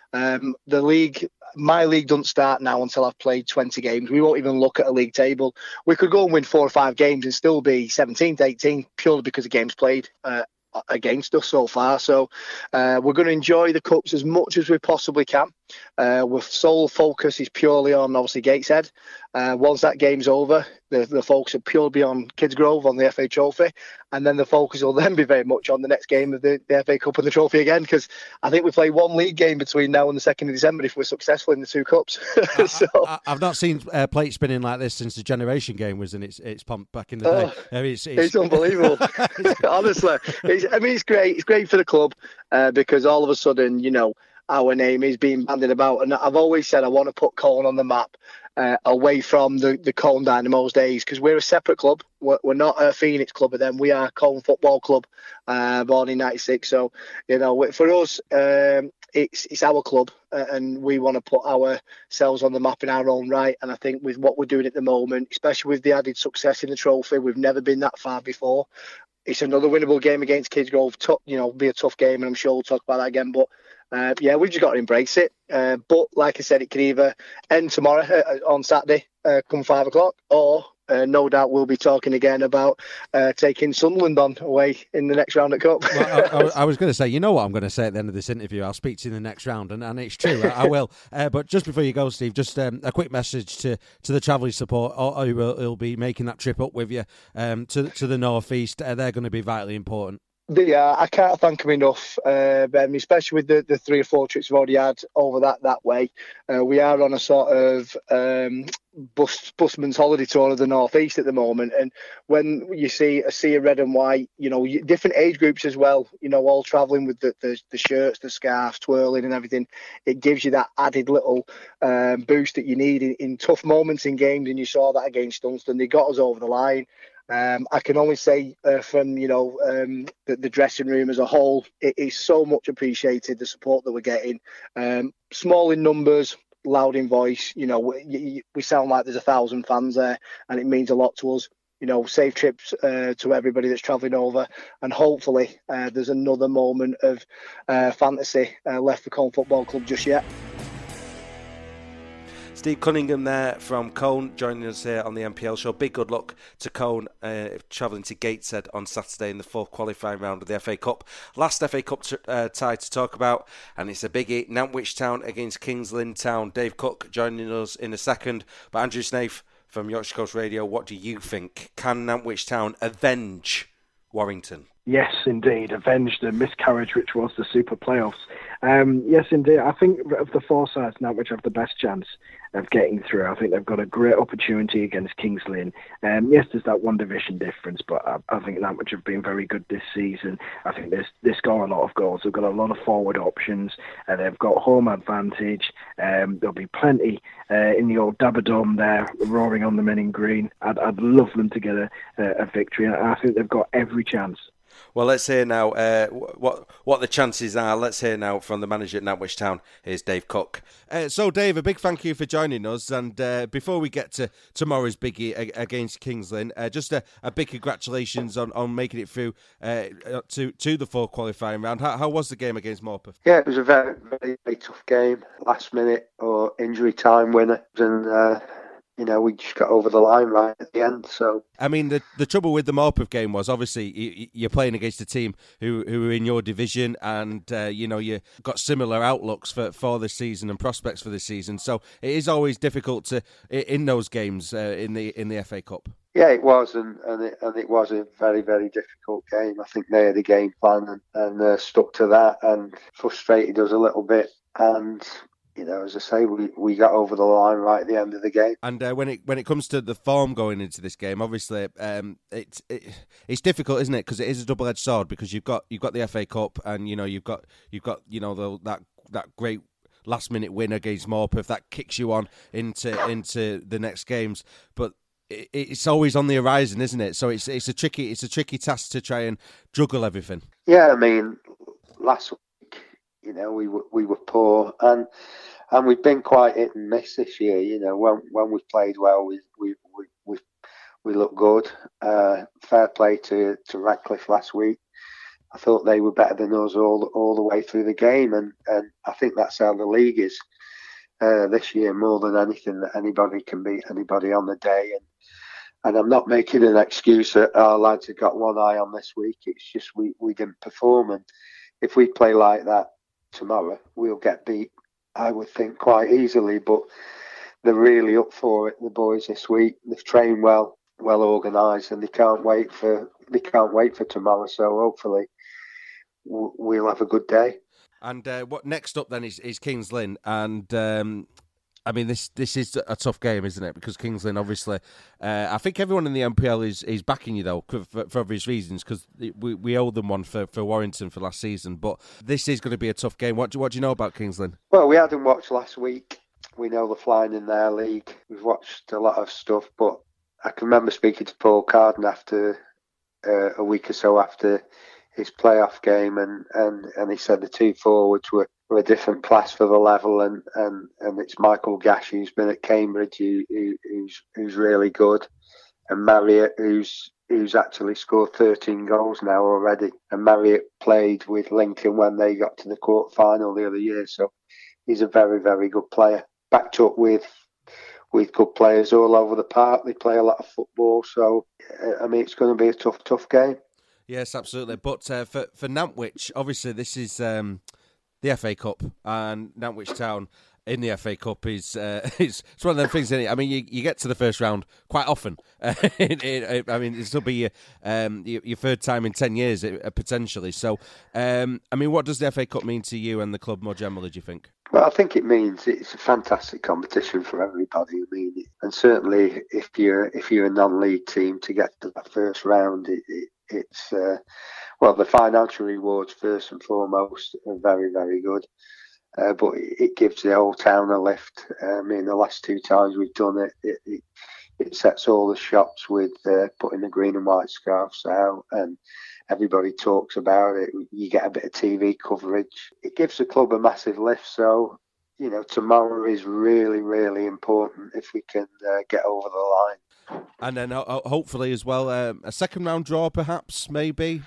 The league, my league doesn't start now until I've played 20 games. We won't even look at a league table. We could go and win 4 or 5 games and still be 17th, 18th, purely because the games played against us so far. So we're going to enjoy the Cups as much as we possibly can. With sole focus is purely on, obviously, Gateshead. Once that game's over, the focus will purely be on Kidsgrove, on the FA Trophy, and then the focus will then be very much on the next game of the FA Cup and the Trophy again, because I think we play one league game between now and the 2nd of December if we're successful in the 2 Cups. I've not seen plate spinning like this since the Generation game was in its pomp back in the day. It's unbelievable. Honestly, it's great. It's great for the club because all of a sudden, our name is being bandied about. And I've always said I want to put Colne on the map away from the Colne Dynamos days, because we're a separate club. We're not a Phoenix club of them. We are Colne Football Club, born in 96. So, for us, it's our club and we want to put ourselves on the map in our own right. And I think with what we're doing at the moment, especially with the added success in the trophy, we've never been that far before. It's another winnable game against Kidsgrove. Be a tough game, and I'm sure we'll talk about that again. But we've just got to embrace it. But like I said, it could either end tomorrow on Saturday, come 5 o'clock, or no doubt we'll be talking again about taking Sunderland on away in the next round at Cup. Well, I was going to say, you know what I'm going to say at the end of this interview? I'll speak to you in the next round, and it's true, I will. But just before you go, Steve, just a quick message to the travelling support who will be making that trip up with you to the North East. They're going to be vitally important. I can't thank them enough, Ben, especially with the 3 or 4 trips we've already had over that way. We are on a sort of busman's holiday tour of the North East at the moment, and when you see a sea of red and white, different age groups as well, all travelling with the shirts, the scarves, twirling and everything, it gives you that added little boost that you need in tough moments in games, and you saw that against Dunstan. They got us over the line. I can only say from the dressing room as a whole, it is so much appreciated, the support that we're getting. Small in numbers, loud in voice. We sound like there's 1,000 fans there, and it means a lot to us. Safe trips to everybody that's travelling over, and hopefully there's another moment of fantasy left for Colne Football Club just yet. Steve Cunningham there from Colne joining us here on the MPL show. Big good luck to Colne travelling to Gateshead on Saturday in the 4th qualifying round of the FA Cup. Last FA Cup tie to talk about, and it's a biggie. Nantwich Town against Kings Lynn Town. Dave Cook joining us in a second. But Andrew Snaith from Yorkshire Coast Radio, what do you think? Can Nantwich Town avenge Warrington? Yes, indeed. Avenge the miscarriage which was the Super Playoffs. Yes, indeed. I think of the 4 sides, Nantwich have the best chance of getting through. I think they've got a great opportunity against Kings Lynn. Yes, there's that 1 division difference, but I think Nantwich have been very good this season. I think they score a lot of goals. They've got a lot of forward options. They've got home advantage. There'll be plenty in the old Dabadome there, roaring on the men in green. I'd love them to get a victory. And I think they've got every chance. Well, let's hear now what the chances are. Let's hear now from the manager at Nantwich Town. Here's Dave Cook. So, Dave, a big thank you for joining us. And before we get to tomorrow's biggie against Kings Lynn, just a big congratulations on making it through to the 4th qualifying round. How was the game against Morpeth? Yeah, it was a very, very, very tough game. Last minute or injury time winner. And we just got over the line right at the end. So I mean, the trouble with the Morpeth game was obviously you're playing against a team who are in your division, and you got similar outlooks for this season and prospects for this season. So it is always difficult in those games in the FA Cup. Yeah, it was, and it was a very, very difficult game. I think they had a game plan and stuck to that, and frustrated us a little bit. And as I say, we got over the line right at the end of the game. And when it comes to the form going into this game, obviously it's difficult, isn't it? Because it is a double-edged sword. Because you've got the FA Cup, and you've got that great last-minute win against Morpeth that kicks you on into the next games, but it's always on the horizon, isn't it? So it's a tricky task to try and juggle everything. Yeah, I mean, last week, we were poor, and we've been quite hit and miss this year. When we've played well, we look good. Fair play to Radcliffe last week. I thought they were better than us all the way through the game, and I think that's how the league is this year more than anything, that anybody can beat anybody on the day. And I'm not making an excuse that our lads have got one eye on this week. It's just we didn't perform, and if we play like that tomorrow, we'll get beat, I would think, quite easily. But they're really up for it, the boys, this week. They've trained well organised, and they can't wait for tomorrow. So hopefully we'll have a good day. And what next up then is Kings Lynn, and I mean this is a tough game, isn't it? Because Kings Lynn, obviously, I think everyone in the NPL is backing you though for obvious reasons, because we owe them one for Warrington for last season. But this is going to be a tough game. What do you know about Kings Lynn? Well, we hadn't watched last week. We know they're flying in their league. We've watched a lot of stuff, but I can remember speaking to Paul Carden after a week or so after his playoff game, and he said the two forwards were a different class for the level, and it's Michael Gash, who's been at Cambridge, who's really good, and Marriott, who's actually scored 13 goals now already, and Marriott played with Lincoln when they got to the quarter final the other year, so he's a very, very good player, backed up with good players all over the park. They play a lot of football, so I mean it's going to be a tough game. Yes, absolutely. But for Nantwich, obviously this is the FA Cup, and Nantwich Town in the FA Cup is it's one of them things, isn't it? I mean, you get to the first round quite often. I mean, it'll be your third time in 10 years potentially. So, I mean, what does the FA Cup mean to you and the club more generally, do you think? Well, I think it means it's a fantastic competition for everybody. I mean, and certainly if you're a non-league team, to get to that first round, it's well, the financial rewards first and foremost are very, very good. But it gives the whole town a lift. I mean, the last two times we've done it sets all the shops with putting the green and white scarves out, and everybody talks about it. You get a bit of TV coverage. It gives the club a massive lift. So, you know, tomorrow is really, really important if we can get over the line. And then hopefully as well, a second round draw perhaps, maybe,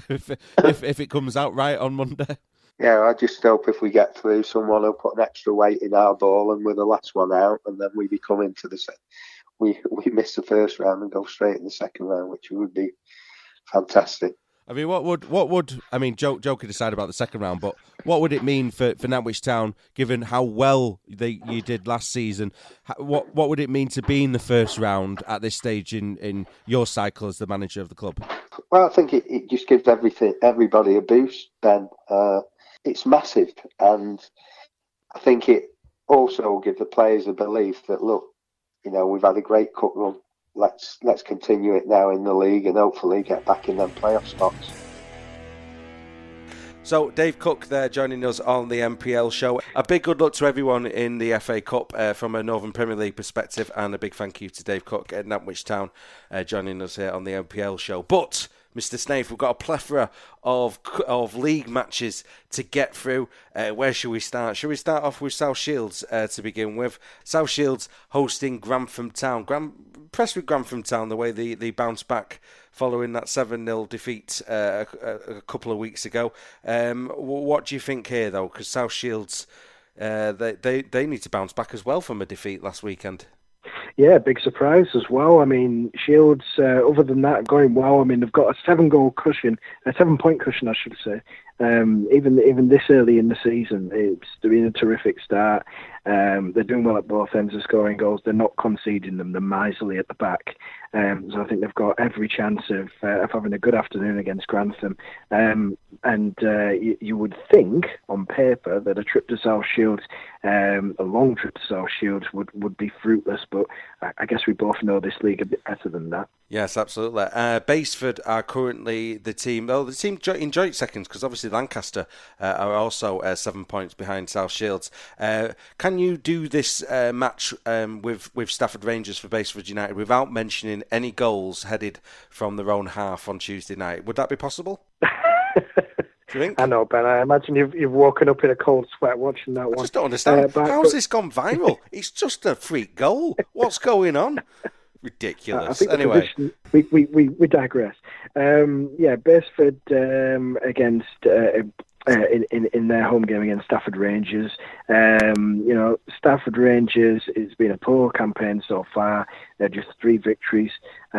if it comes out right on Monday. Yeah, I just hope if we get through, someone will put an extra weight in our ball and we're the last one out, and then we become into we miss the first round and go straight in the second round, which would be fantastic. I mean, what would I mean? Joe could decide about the second round, but what would it mean for Nantwich Town, given how well you did last season? What would it mean to be in the first round at this stage in your cycle as the manager of the club? Well, I think it just gives everybody a boost, Ben. It's massive, and I think it also gives the players a belief that, look, you know, we've had a great cup run. Let's continue it now in the league and hopefully get back in them playoff spots. So Dave Cook there joining us on the NPL show. A big good luck to everyone in the FA Cup from a Northern Premier League perspective, and a big thank you to Dave Cook at Nantwich Town joining us here on the NPL show. But Mr. Snaith, we've got a plethora of league matches to get through. Where should we start? Should we start off with South Shields to begin with? South Shields hosting Grantham Town. Impressed with Grantham Town, the way they bounced back following that 7-0 defeat a couple of weeks ago. What do you think here, though? Because South Shields, they need to bounce back as well from a defeat last weekend. Yeah, big surprise as well. I mean, Shields, other than that, going well. I mean, they've got a 7-point cushion, I should say. Even this early in the season, it's been a terrific start. They're doing well at both ends of scoring goals. They're not conceding them. They're miserly at the back. So I think they've got every chance of having a good afternoon against Grantham. You would think, on paper, that a trip to South Shields, a long trip to South Shields, would be fruitless. But I guess we both know this league a bit better than that. Yes, absolutely. Baseford are currently the team in joint seconds, because obviously Lancaster are also 7 points behind South Shields. Can you do this match with Stafford Rangers for Baseford United without mentioning any goals headed from their own half on Tuesday night? Would that be possible? Do you think? I know, Ben. I imagine you've woken up in a cold sweat watching that one. I just don't understand. How's this gone viral? It's just a freak goal. What's going on? Ridiculous. I think anyway, we digress. Beresford against in their home game against Stafford Rangers. Stafford Rangers, it's been a poor campaign so far. They're just 3 victories,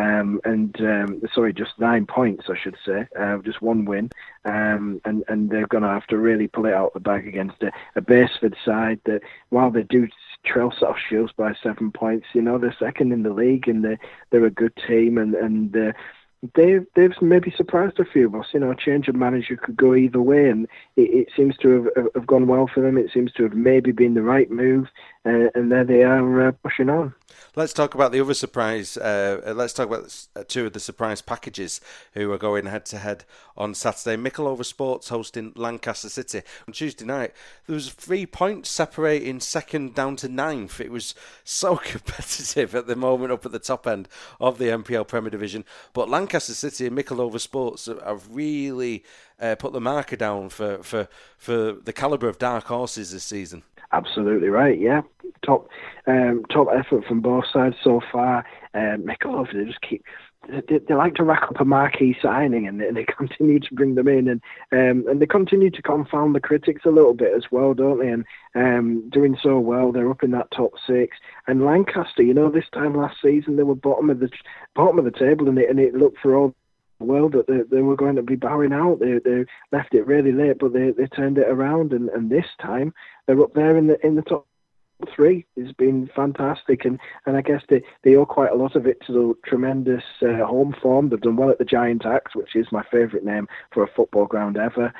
just 9 points, I should say. Just 1 win, and they're going to have to really pull it out the bag against a Beresford side that, while they do trail South Shields by 7 points, they're second in the league, and they're a good team, and they've maybe surprised a few of us. A change of manager could go either way, and it seems to have gone well for them. It seems to have maybe been the right move, and there they are pushing on. Let's talk about the other surprise. Let's talk about 2 of the surprise packages who are going head-to-head on Saturday. Mickleover Sports hosting Lancaster City. On Tuesday night, there was 3 points separating second down to 9th. It was so competitive at the moment up at the top end of the NPL Premier Division. But Lancaster City and Mickleover Sports have really put the marker down for the calibre of dark horses this season. Absolutely right, yeah. Top effort from both sides so far. Mickleover, they just keep... They like to rack up a marquee signing, and they continue to bring them in, and they continue to confound the critics a little bit as well, don't they? And doing so well, they're up in that top 6. And Lancaster, this time last season they were bottom of the table, and it looked for all the world that they were going to be bowing out. They left it really late, but they turned it around, and this time they're up there in the top 3. It's been fantastic, and I guess they owe quite a lot of it to the tremendous home form. They've done well at the Giant Axe, which is my favourite name for a football ground ever.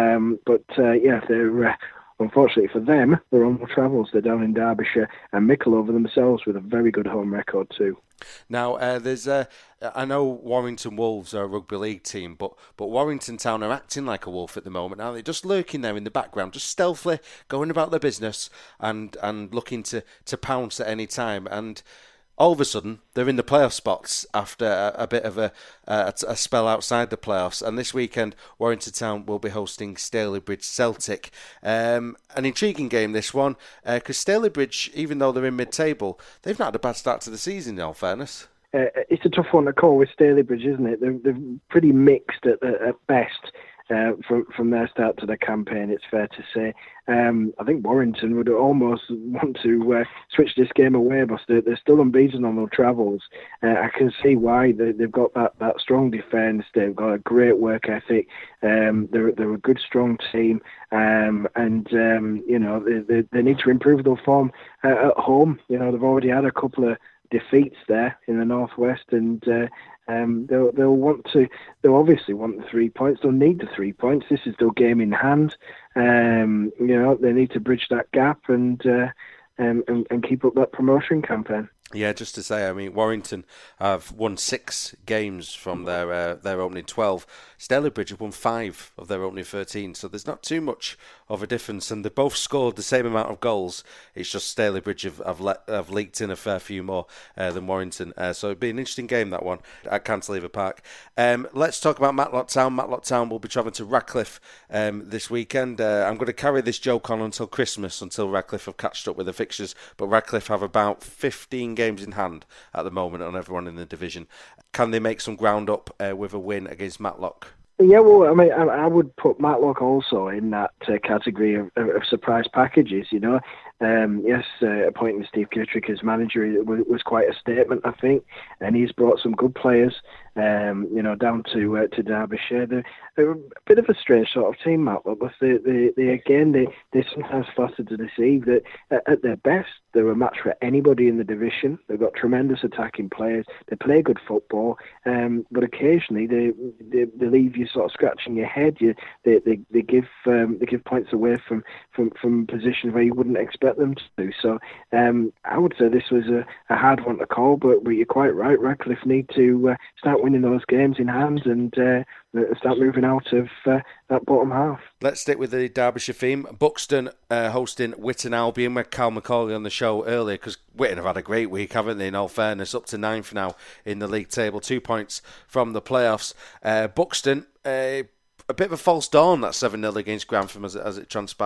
They're unfortunately for them, they're on the travels. They're down in Derbyshire, and Mickleover themselves with a very good home record too. Now, I know Warrington Wolves are a rugby league team, but Warrington Town are acting like a wolf at the moment. Now they're just lurking there in the background, just stealthily going about their business and looking to pounce at any time. And all of a sudden, they're in the playoff spots after a bit of a spell outside the playoffs. And this weekend, Warrington Town will be hosting Stalybridge Celtic. An intriguing game, this one, because Stalybridge, even though they're in mid-table, they've not had a bad start to the season, in all fairness. It's a tough one to call with Stalybridge, isn't it? They're pretty mixed at best. From their start to the campaign, it's fair to say. I think Warrington would almost want to switch this game away, but they're still unbeaten on their travels. I can see why. They've got that strong defence. They've got a great work ethic. They're a good, strong team, and they need to improve their form at home. They've already had a couple of defeats there in the northwest, and they'll obviously want the 3 points. They'll need the 3 points. This is their game in hand. They need to bridge that gap and keep up that promotion campaign. Yeah, just to say, I mean, Warrington have won 6 games from their opening 12. Stalybridge have won 5 of their opening 13, so there's not too much of a difference, and they both scored the same amount of goals. It's just Stalybridge have leaked in a fair few more than Warrington. So it'll be an interesting game, that one, at Cantilever Park. Let's talk about Matlock Town. Matlock Town will be travelling to Radcliffe this weekend. I'm going to carry this joke on until Christmas, until Radcliffe have catched up with the fixtures, but Radcliffe have about 15 games in hand at the moment on everyone in the division. Can they make some ground up with a win against Matlock? Yeah, well, I mean, I would put Matlock also in that category of surprise packages, appointing Steve Kittrick as manager was quite a statement, I think, and he's brought some good players, down to Derbyshire. They're a bit of a strange sort of team, Matlock, but they sometimes flatter to deceive. That at their best, they're a match for anybody in the division. They've got tremendous attacking players. They play good football, but occasionally they leave you sort of scratching your head. They give points away from positions where you wouldn't expect them to. So I would say this was a hard one to call, but you're quite right. Radcliffe need to start winning those games in hand and start moving out of that bottom half. Let's stick with the Derbyshire theme. Buxton hosting Whitton Albion. We had Cal McCauley on the show earlier because Whitton have had a great week, haven't they, in all fairness, up to 9th now in the league table, 2 points from the playoffs. Buxton, a bit of a false dawn, that 7-0 against Grantham as it transpired.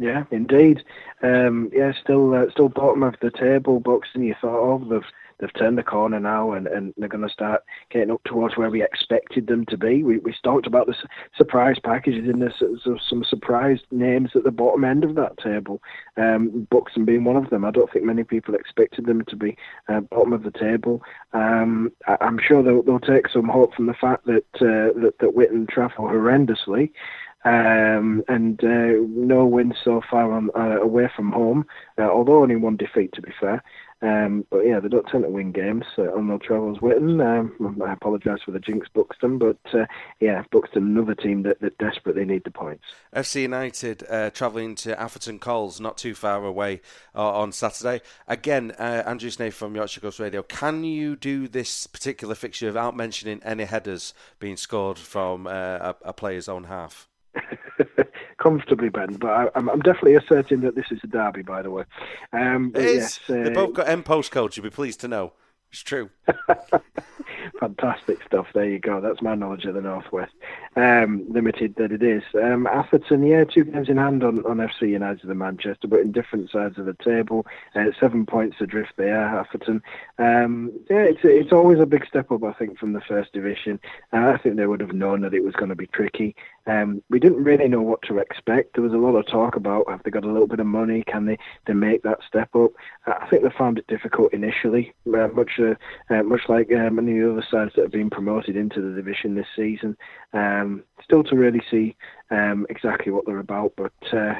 Yeah, indeed. Still bottom of the table. Buxton, you thought, they've turned the corner now, and they're going to start getting up towards where we expected them to be. We talked about the surprise packages, and there's some surprise names at the bottom end of that table. Buxton being one of them. I don't think many people expected them to be bottom of the table. I'm sure they'll take some hope from the fact that Whitton travel horrendously. No wins so far away from home, although only one defeat, to be fair. But yeah, they don't tend to win games on their travels. Whitton, I apologise for the jinx, Buxton, but Buxton, another team that desperately need the points. FC United travelling to Atherton Coles, not too far away, on Saturday. Again, Andrew Snaith from Yorkshire Coast Radio, can you do this particular fixture without mentioning any headers being scored from a player's own half? Comfortably, Ben, but I'm definitely asserting that this is a derby, by the way. Yes, they both got M postcodes, you'll be pleased to know. It's true. Fantastic stuff. There you go. That's my knowledge of the Northwest. Limited that it is. Atherton, 2 games in hand on FC United and Manchester, but in different sides of the table. 7 points adrift they are, Atherton. It's always a big step up, I think, from the First Division. I think they would have known that it was going to be tricky. We didn't really know what to expect. There was a lot of talk about, have they got a little bit of money? Can they make that step up? I think they found it difficult initially, much like many of the other sides that have been promoted into the division this season. Still to really see exactly what they're about, but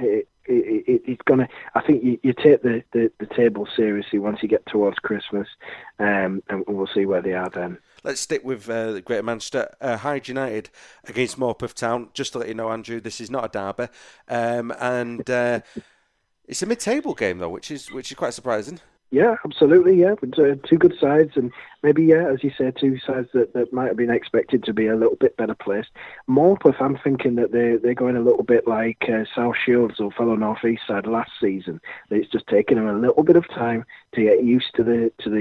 it's gonna. I think you take the table seriously once you get towards Christmas, and we'll see where they are then. Let's stick with Greater Manchester. Hyde United against Morpeth Town. Just to let you know, Andrew, this is not a derby, and it's a mid-table game though, which is quite surprising. Yeah, absolutely. Yeah, with 2 good sides, and maybe, as you say, 2 sides that might have been expected to be a little bit better placed. Morpeth, I'm thinking that they're going a little bit like South Shields or fellow North East side last season. It's just taken them a little bit of time to get used to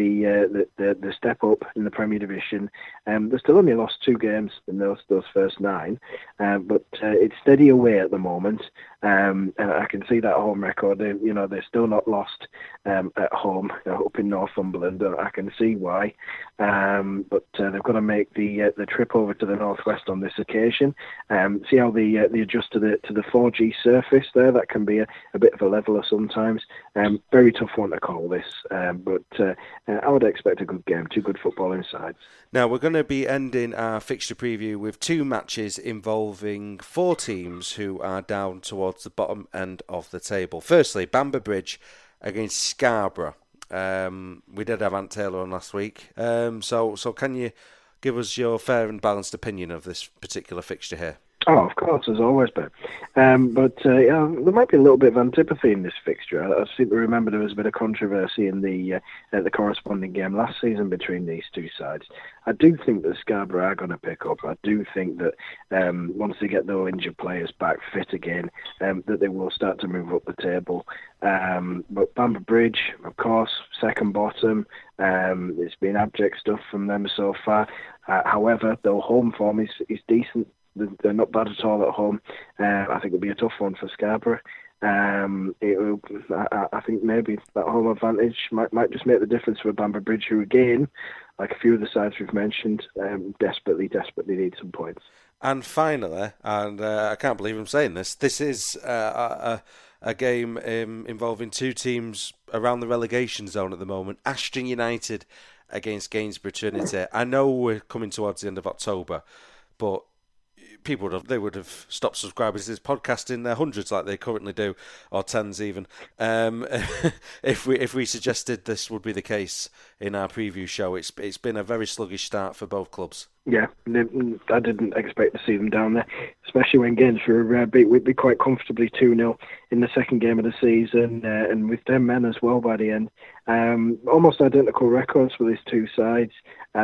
the step up in the Premier Division. They've still only lost 2 games in those first 9, but it's steady away at the moment. And I can see that home record. They're still not lost at home up in Northumberland. I can see why. But they've got to make the trip over to the Northwest on this occasion. See how they adjust to the 4G surface there. That can be a bit of a leveler sometimes. Very tough one to call this, but I would expect a good game. 2 good footballing sides. Now we're going to be ending our fixture preview with 2 matches involving 4 teams who are down towards the bottom end of the table. Firstly, Bamber Bridge against Scarborough. We did have Ant Taylor on last week. So can you give us your fair and balanced opinion of this particular fixture here? Oh, of course, as always, Ben. But there might be a little bit of antipathy in this fixture. I seem to remember there was a bit of controversy in the corresponding game last season between these 2 sides. I do think that Scarborough are going to pick up. I do think that once they get their injured players back fit again, that they will start to move up the table. But Bamber Bridge, of course, second bottom. It's been abject stuff from them so far. However, their home form is decent. They're not bad at all at home. I think it'll be a tough one for Scarborough. I think maybe that home advantage might just make the difference for Bamber Bridge, who again, like a few of the sides we've mentioned, desperately need some points. And finally, and I can't believe I'm saying this is a game involving 2 teams around the relegation zone at the moment. Ashton United against Gainsborough Trinity. I know we're coming towards the end of October, but people would have stopped subscribing to this podcast in their hundreds like they currently do, or tens even. If we suggested this would be the case in our preview show, it's been a very sluggish start for both clubs. Yeah, I didn't expect to see them down there, especially when Gainsborough beat Whitby quite comfortably 2-0 in the second game of the season, and with 10 men as well by the end. Almost identical records for these 2 sides.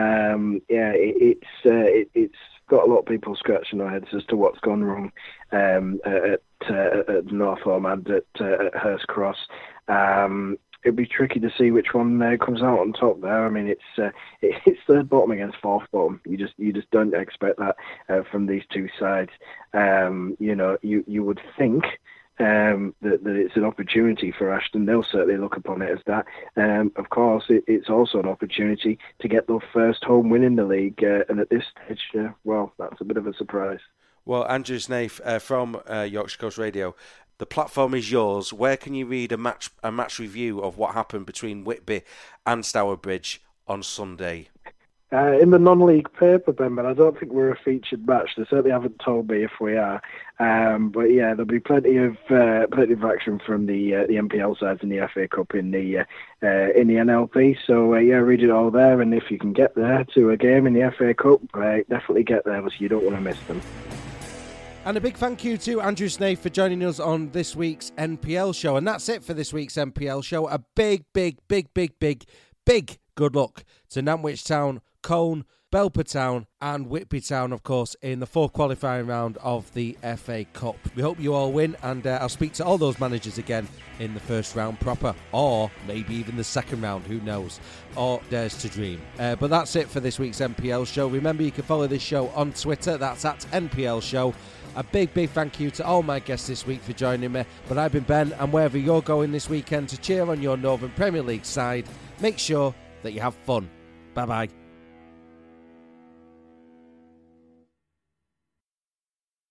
It's got a lot of people scratching their heads as to what's gone wrong at Northholm and at Hurst Cross. It'd be tricky to see which one comes out on top there. I mean, it's third bottom against fourth bottom. You just don't expect that from these 2 sides. You would think that it's an opportunity for Ashton. They'll certainly look upon it as that. Of course, it's also an opportunity to get their first home win in the league, and at this stage, well, that's a bit of a surprise. Well, Andrew Snaith from Yorkshire Coast Radio, the platform is yours. Where can you read a match review of what happened between Whitby and Stourbridge on Sunday? In the non-league paper, Ben, but I don't think we're a featured match. They certainly haven't told me if we are. But yeah, there'll be plenty of action from the NPL sides in the FA Cup in the NLP. So yeah, read it all there. And if you can get there to a game in the FA Cup, definitely get there, because you don't want to miss them. And a big thank you to Andrew Snaith for joining us on this week's NPL show. And that's it for this week's NPL show. A big good luck to Nantwich Town, Colne, Belper Town and Whitby Town, of course, in the fourth qualifying round of the FA Cup. We hope you all win, and I'll speak to all those managers again in the first round proper, or maybe even the second round, who knows, or dares to dream. But that's it for this week's NPL show. Remember, you can follow this show on Twitter, that's at NPL Show. A big thank you to all my guests this week for joining me, but I've been Ben, and wherever you're going this weekend to cheer on your Northern Premier League side, make sure that you have fun. Bye-bye.